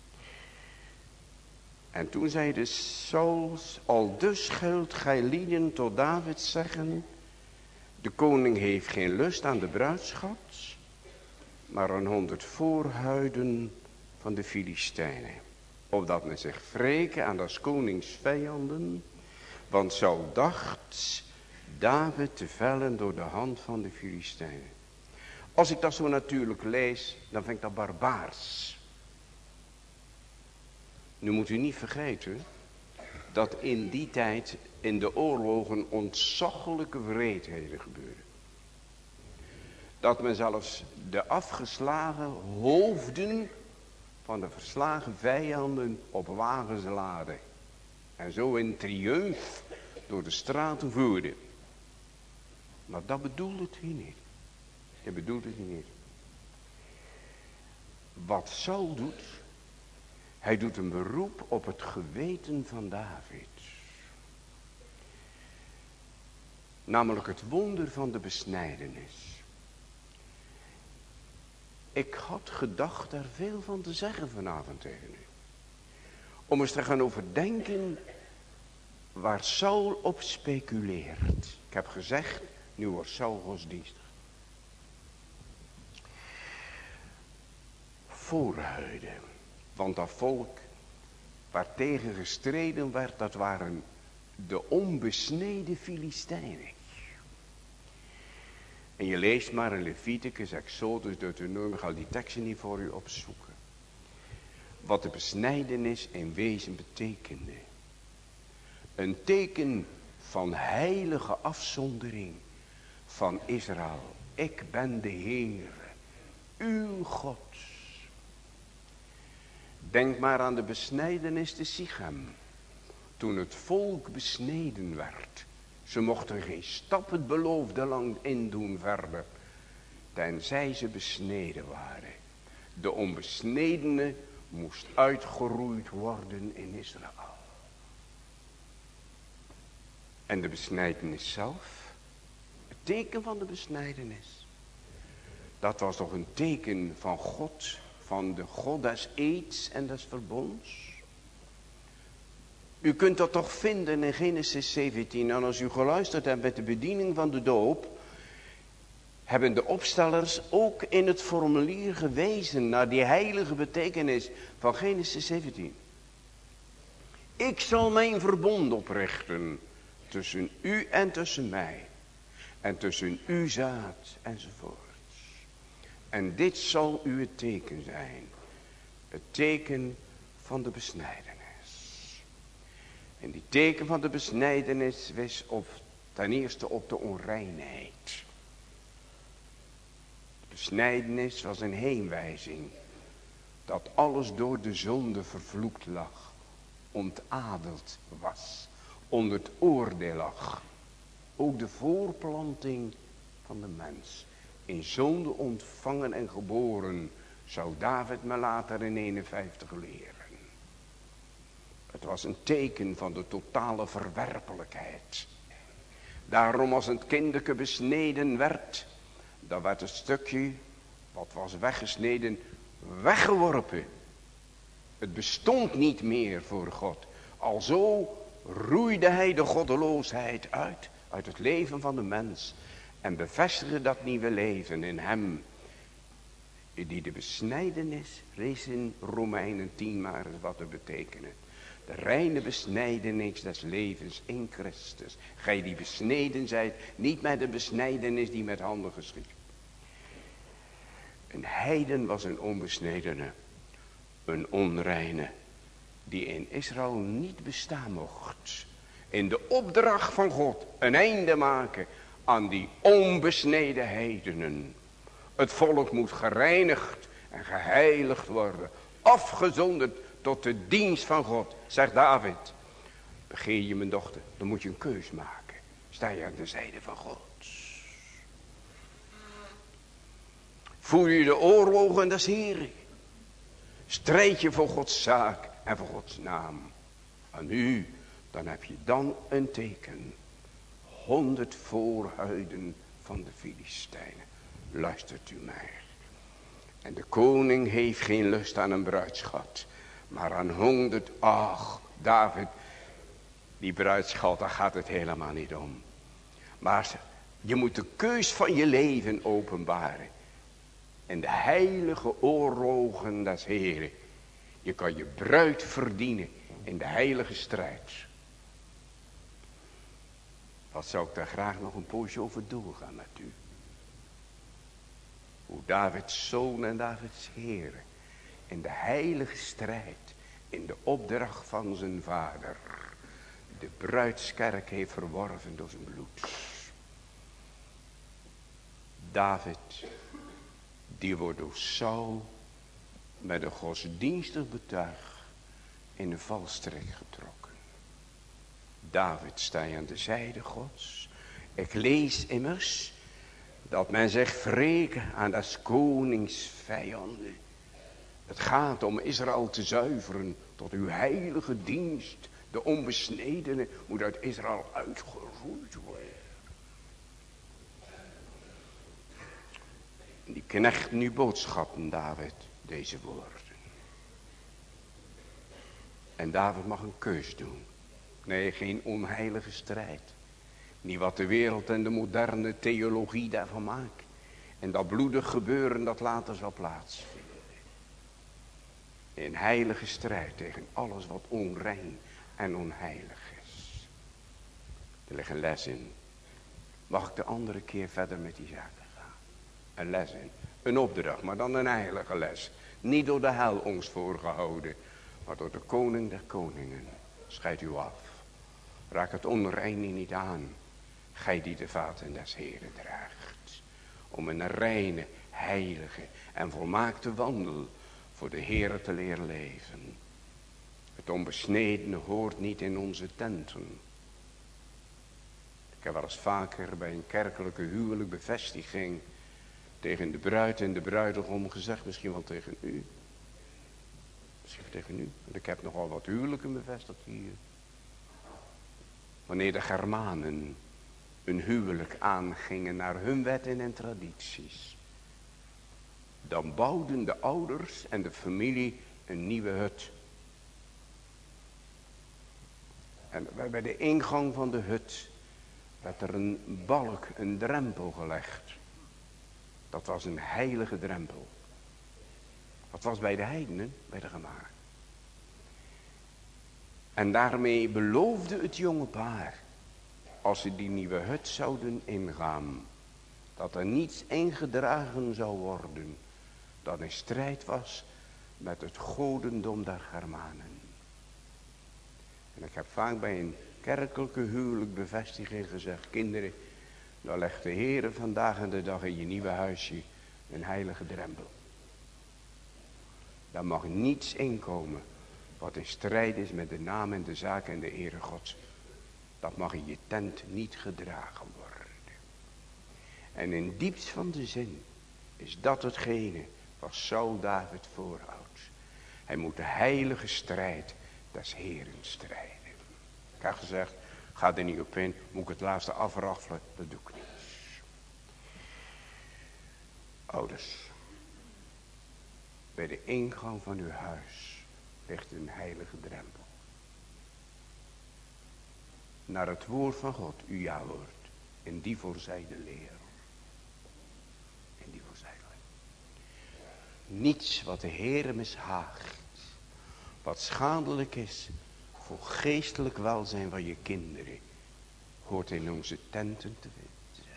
En toen zeide Saul, al dus geldt gij lieden tot David zeggen, de koning heeft geen lust aan de bruidschat, maar aan honderd voorhuiden van de Filistijnen. Opdat men zich wreke aan des konings vijanden, want Saul dacht David te vellen door de hand van de Filistijnen. Als ik dat zo natuurlijk lees, dan vind ik dat barbaars. Nu moet u niet vergeten dat in die tijd in de oorlogen ontzaglijke wreedheden gebeurden. Dat men zelfs de afgeslagen hoofden van de verslagen vijanden op wagens laadde. En zo in triumf door de straten voerde. Maar dat bedoelt het hier niet. Dat bedoelt het hier niet. Wat Saul doet, hij doet een beroep op het geweten van David. Namelijk het wonder van de besnijdenis. Ik had gedacht daar veel van te zeggen vanavond tegen u. Om eens te gaan overdenken waar Saul op speculeert. Ik heb gezegd, nu wordt Saul godsdienstig. Voorhuiden. Want dat volk waartegen gestreden werd, dat waren de onbesneden Filistijnen. En je leest maar in Leviticus, Exodus, Deuteronomium, ik ga die teksten niet voor u opzoeken. Wat de besnijdenis in wezen betekende. Een teken van heilige afzondering van Israël. Ik ben de Heer, uw God. Denk maar aan de besnijdenis te Sichem. Toen het volk besneden werd. Ze mochten geen stap het beloofde land indoen verder. Tenzij ze besneden waren. De onbesnedene moest uitgeroeid worden in Israël. En de besnijdenis zelf. Het teken van de besnijdenis. Dat was toch een teken van God. Van de God des eeds en des verbonds. U kunt dat toch vinden in Genesis zeventien. En als u geluisterd hebt met de bediening van de doop. Hebben de opstellers ook in het formulier gewezen naar die heilige betekenis van Genesis zeventien. Ik zal mijn verbond oprichten tussen u en tussen mij. En tussen uw zaad enzovoort. En dit zal uw teken zijn. Het teken van de besnijdenis. En die teken van de besnijdenis wees op, ten eerste op de onreinheid. De besnijdenis was een heenwijzing. Dat alles door de zonde vervloekt lag. Ontadeld was. Onder het oordeel lag. Ook de voorplanting van de mens. In zonde ontvangen en geboren, zou David me later in eenenvijftig leren. Het was een teken van de totale verwerpelijkheid. Daarom als het kinderke besneden werd, dan werd het stukje wat was weggesneden, weggeworpen. Het bestond niet meer voor God. Alzo roeide hij de goddeloosheid uit, uit het leven van de mens. En bevestigde dat nieuwe leven in hem. Die de besnijdenis, lees in Romeinen tien maar eens wat te betekenen. De reine besnijdenis des levens in Christus. Gij die besneden zijt, niet met de besnijdenis die met handen geschiet. Een heiden was een onbesnedene, een onreine, die in Israël niet bestaan mocht. In de opdracht van God een einde maken aan die onbesneden heidenen. Het volk moet gereinigd en geheiligd worden. Afgezonderd tot de dienst van God. Zegt David. Begeer je mijn dochter, dan moet je een keus maken. Sta je aan de zijde van God. Voer je de oorlogen des Heren. Strijd je voor Gods zaak en voor Gods naam. Aan u, dan heb je dan een teken. Honderd voorhuiden van de Filistijnen. Luistert u mij. En de koning heeft geen lust aan een bruidschat. Maar aan honderd, ach David, die bruidschat, daar gaat het helemaal niet om. Maar je moet de keus van je leven openbaren. En de heilige oorlogen des Heren. Je kan je bruid verdienen in de heilige strijd. Wat zou ik daar graag nog een poosje over doorgaan met u. Hoe Davids zoon en Davids Heer in de heilige strijd, in de opdracht van zijn vader, de bruidskerk heeft verworven door zijn bloed. David, die wordt door Saul met een godsdienstig betuig in de valstrik getrokken. David sta je aan de zijde Gods. Ik lees immers dat men zegt wreken aan des konings vijanden. Het gaat om Israël te zuiveren tot uw heilige dienst. De onbesnedene moet uit Israël uitgeroeid worden. Die knecht nu boodschappen David deze woorden. En David mag een keus doen. Nee, geen onheilige strijd. Niet wat de wereld en de moderne theologie daarvan maakt. En dat bloedig gebeuren dat later zal plaatsvinden. In heilige strijd tegen alles wat onrein en onheilig is. Er ligt een les in. Mag ik de andere keer verder met die zaken gaan? Een les in. Een opdracht, maar dan een heilige les. Niet door de hel ons voorgehouden, maar door de koning der koningen. Scheid u af. Raak het onreine niet aan. Gij die de vaten des Heren draagt. Om een reine, heilige en volmaakte wandel voor de Heere te leren leven. Het onbesnedene hoort niet in onze tenten. Ik heb wel eens vaker bij een kerkelijke huwelijk bevestiging tegen de bruid en de bruidegom gezegd, misschien wel tegen u. Misschien tegen u. Want ik heb nogal wat huwelijken bevestigd hier. Wanneer de Germanen een huwelijk aangingen naar hun wetten en tradities, dan bouwden de ouders en de familie een nieuwe hut. En bij de ingang van de hut werd er een balk, een drempel gelegd. Dat was een heilige drempel. Dat was bij de heidenen, bij de Germanen. En daarmee beloofde het jonge paar, als ze die nieuwe hut zouden ingaan, dat er niets ingedragen zou worden dat in strijd was met het godendom der Germanen. En ik heb vaak bij een kerkelijke huwelijk bevestiging gezegd, kinderen, dan legt de Heere vandaag en de dag in je nieuwe huisje een heilige drempel. Daar mag niets inkomen wat in strijd is met de naam en de zaak en de ere Gods. Dat mag in je tent niet gedragen worden. En in diepst van de zin is dat hetgene wat Saul David voorhoudt. Hij moet de heilige strijd des Heeren strijden. Ik heb gezegd, ga er niet op in, moet ik het laatste afraffelen, dat doe ik niet. Ouders, bij de ingang van uw huis ligt een heilige drempel. Naar het woord van God, uw ja-woord, in die voorzijde leer. In die voorzijde leer. Niets wat de Heere mishaagt, wat schadelijk is voor geestelijk welzijn van je kinderen hoort in onze tenten te zijn.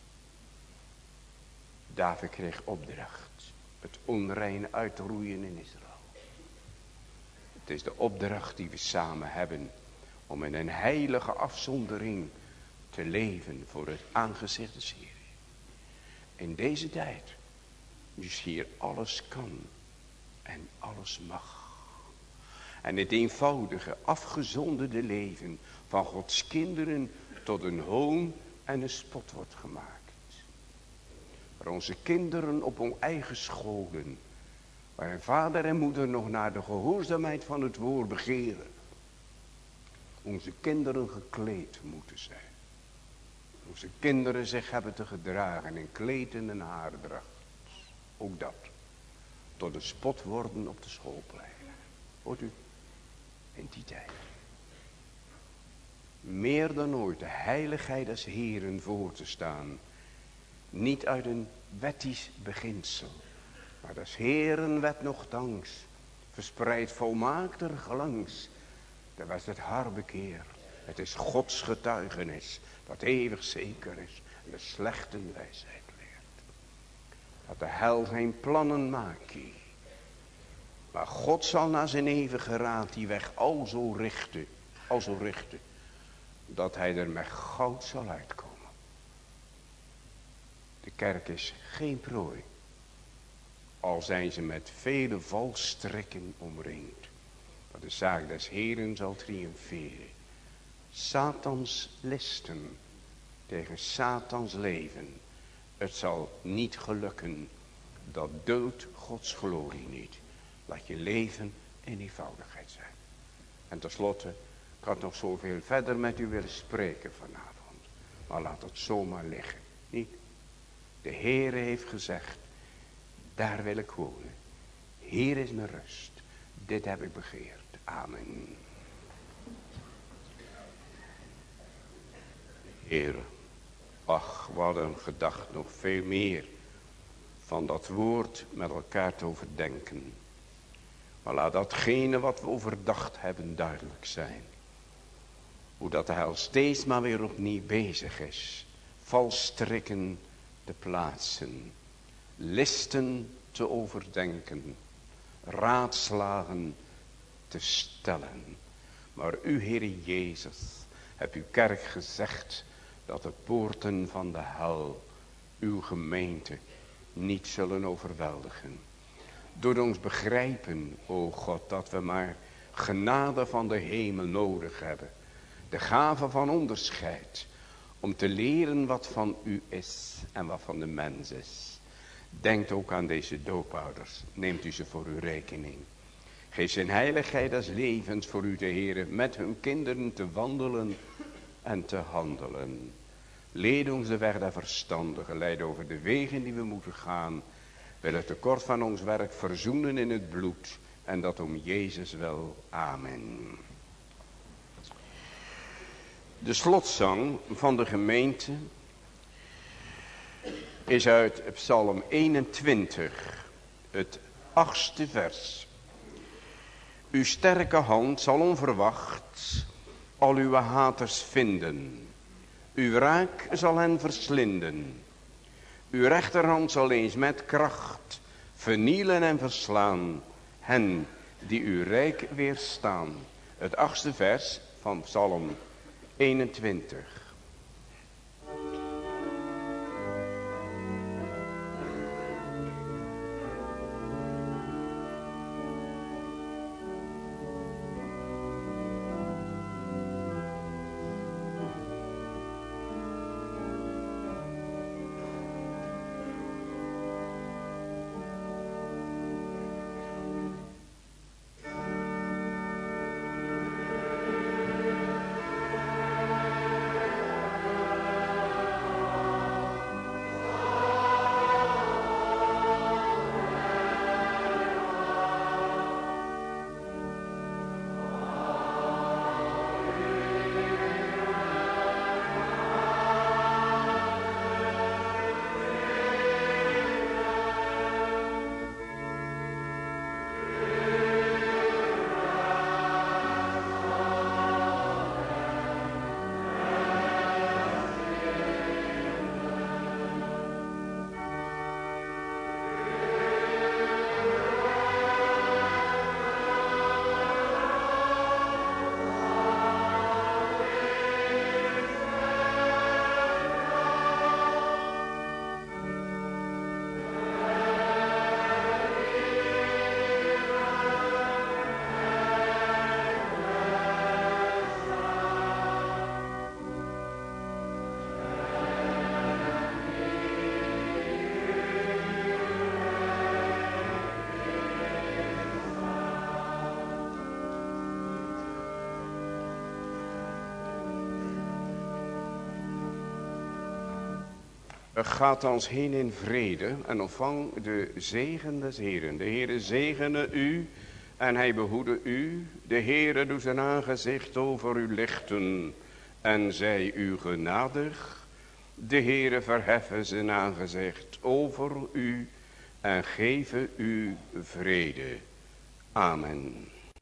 David kreeg opdracht het onreine uit te roeien in Israël. Het is de opdracht die we samen hebben om in een heilige afzondering te leven voor het aangezicht des Heeren. In deze tijd, dus hier alles kan en alles mag. En het eenvoudige, afgezonderde leven van Gods kinderen tot een hoon en een spot wordt gemaakt. Waar onze kinderen op hun eigen scholen, waar vader en moeder nog naar de gehoorzaamheid van het woord begeren, onze kinderen gekleed moeten zijn. Onze kinderen zich hebben te gedragen in kleden en haardracht. Ook dat. Tot een spot worden op de schoolpleinen. Hoort u? In die tijd. Meer dan ooit de heiligheid des Heeren voor te staan. Niet uit een wettisch beginsel. Maar des Heeren wet nochtans. Verspreidt volmaakter gelangs. Daar was het haar bekeerd. Het is Gods getuigenis. Dat eeuwig zeker is. En de slechte wijsheid leert. Dat de hel geen plannen maakt. Maar God zal naar zijn eeuwige raad die weg al zo richten. Al zo richten. Dat hij er met goud zal uitkomen. De kerk is geen prooi. Al zijn ze met vele valstrikken omringd. Maar de zaak des Heeren zal triomferen. Satans listen tegen Satans leven. Het zal niet gelukken. Dat duldt Gods glorie niet. Laat je leven in eenvoudigheid zijn. En tenslotte, ik had nog zoveel verder met u willen spreken vanavond. Maar laat het zomaar liggen. Niet? De Heere heeft gezegd, daar wil ik wonen. Hier is mijn rust. Dit heb ik begeerd. Amen. Heere, ach, wat een gedacht, nog veel meer van dat woord met elkaar te overdenken. Maar laat datgene wat we overdacht hebben duidelijk zijn. Hoe dat de hel steeds maar weer opnieuw bezig is. Valstrikken te plaatsen. Listen te overdenken. Raadslagen te stellen. Maar u, Heere Jezus, hebt uw kerk gezegd dat de poorten van de hel uw gemeente niet zullen overweldigen. Door ons begrijpen, o God, dat we maar genade van de hemel nodig hebben. De gave van onderscheid. Om te leren wat van u is en wat van de mens is. Denkt ook aan deze doopouders. Neemt u ze voor uw rekening. Geef zijn heiligheid als levens voor u de Heere. Met hun kinderen te wandelen en te handelen. Leed ons de weg der verstandigen. Leid over de wegen die we moeten gaan. Wil het tekort van ons werk verzoenen in het bloed. En dat om Jezus wel. Amen. De slotzang van de gemeente is uit Psalm eenentwintig. Het achtste vers. Uw sterke hand zal onverwacht al uw haters vinden. Uw raak zal hen verslinden. Uw rechterhand zal eens met kracht vernielen en verslaan hen die uw rijk weerstaan. Het achtste vers van Psalm eenentwintig. Gaat ons heen in vrede en ontvang de zegen des Heeren. De Heere zegene u en hij behoede u. De Heere doet zijn aangezicht over u lichten en zij u genadig. De Heere verheffen zijn aangezicht over u en geven u vrede. Amen.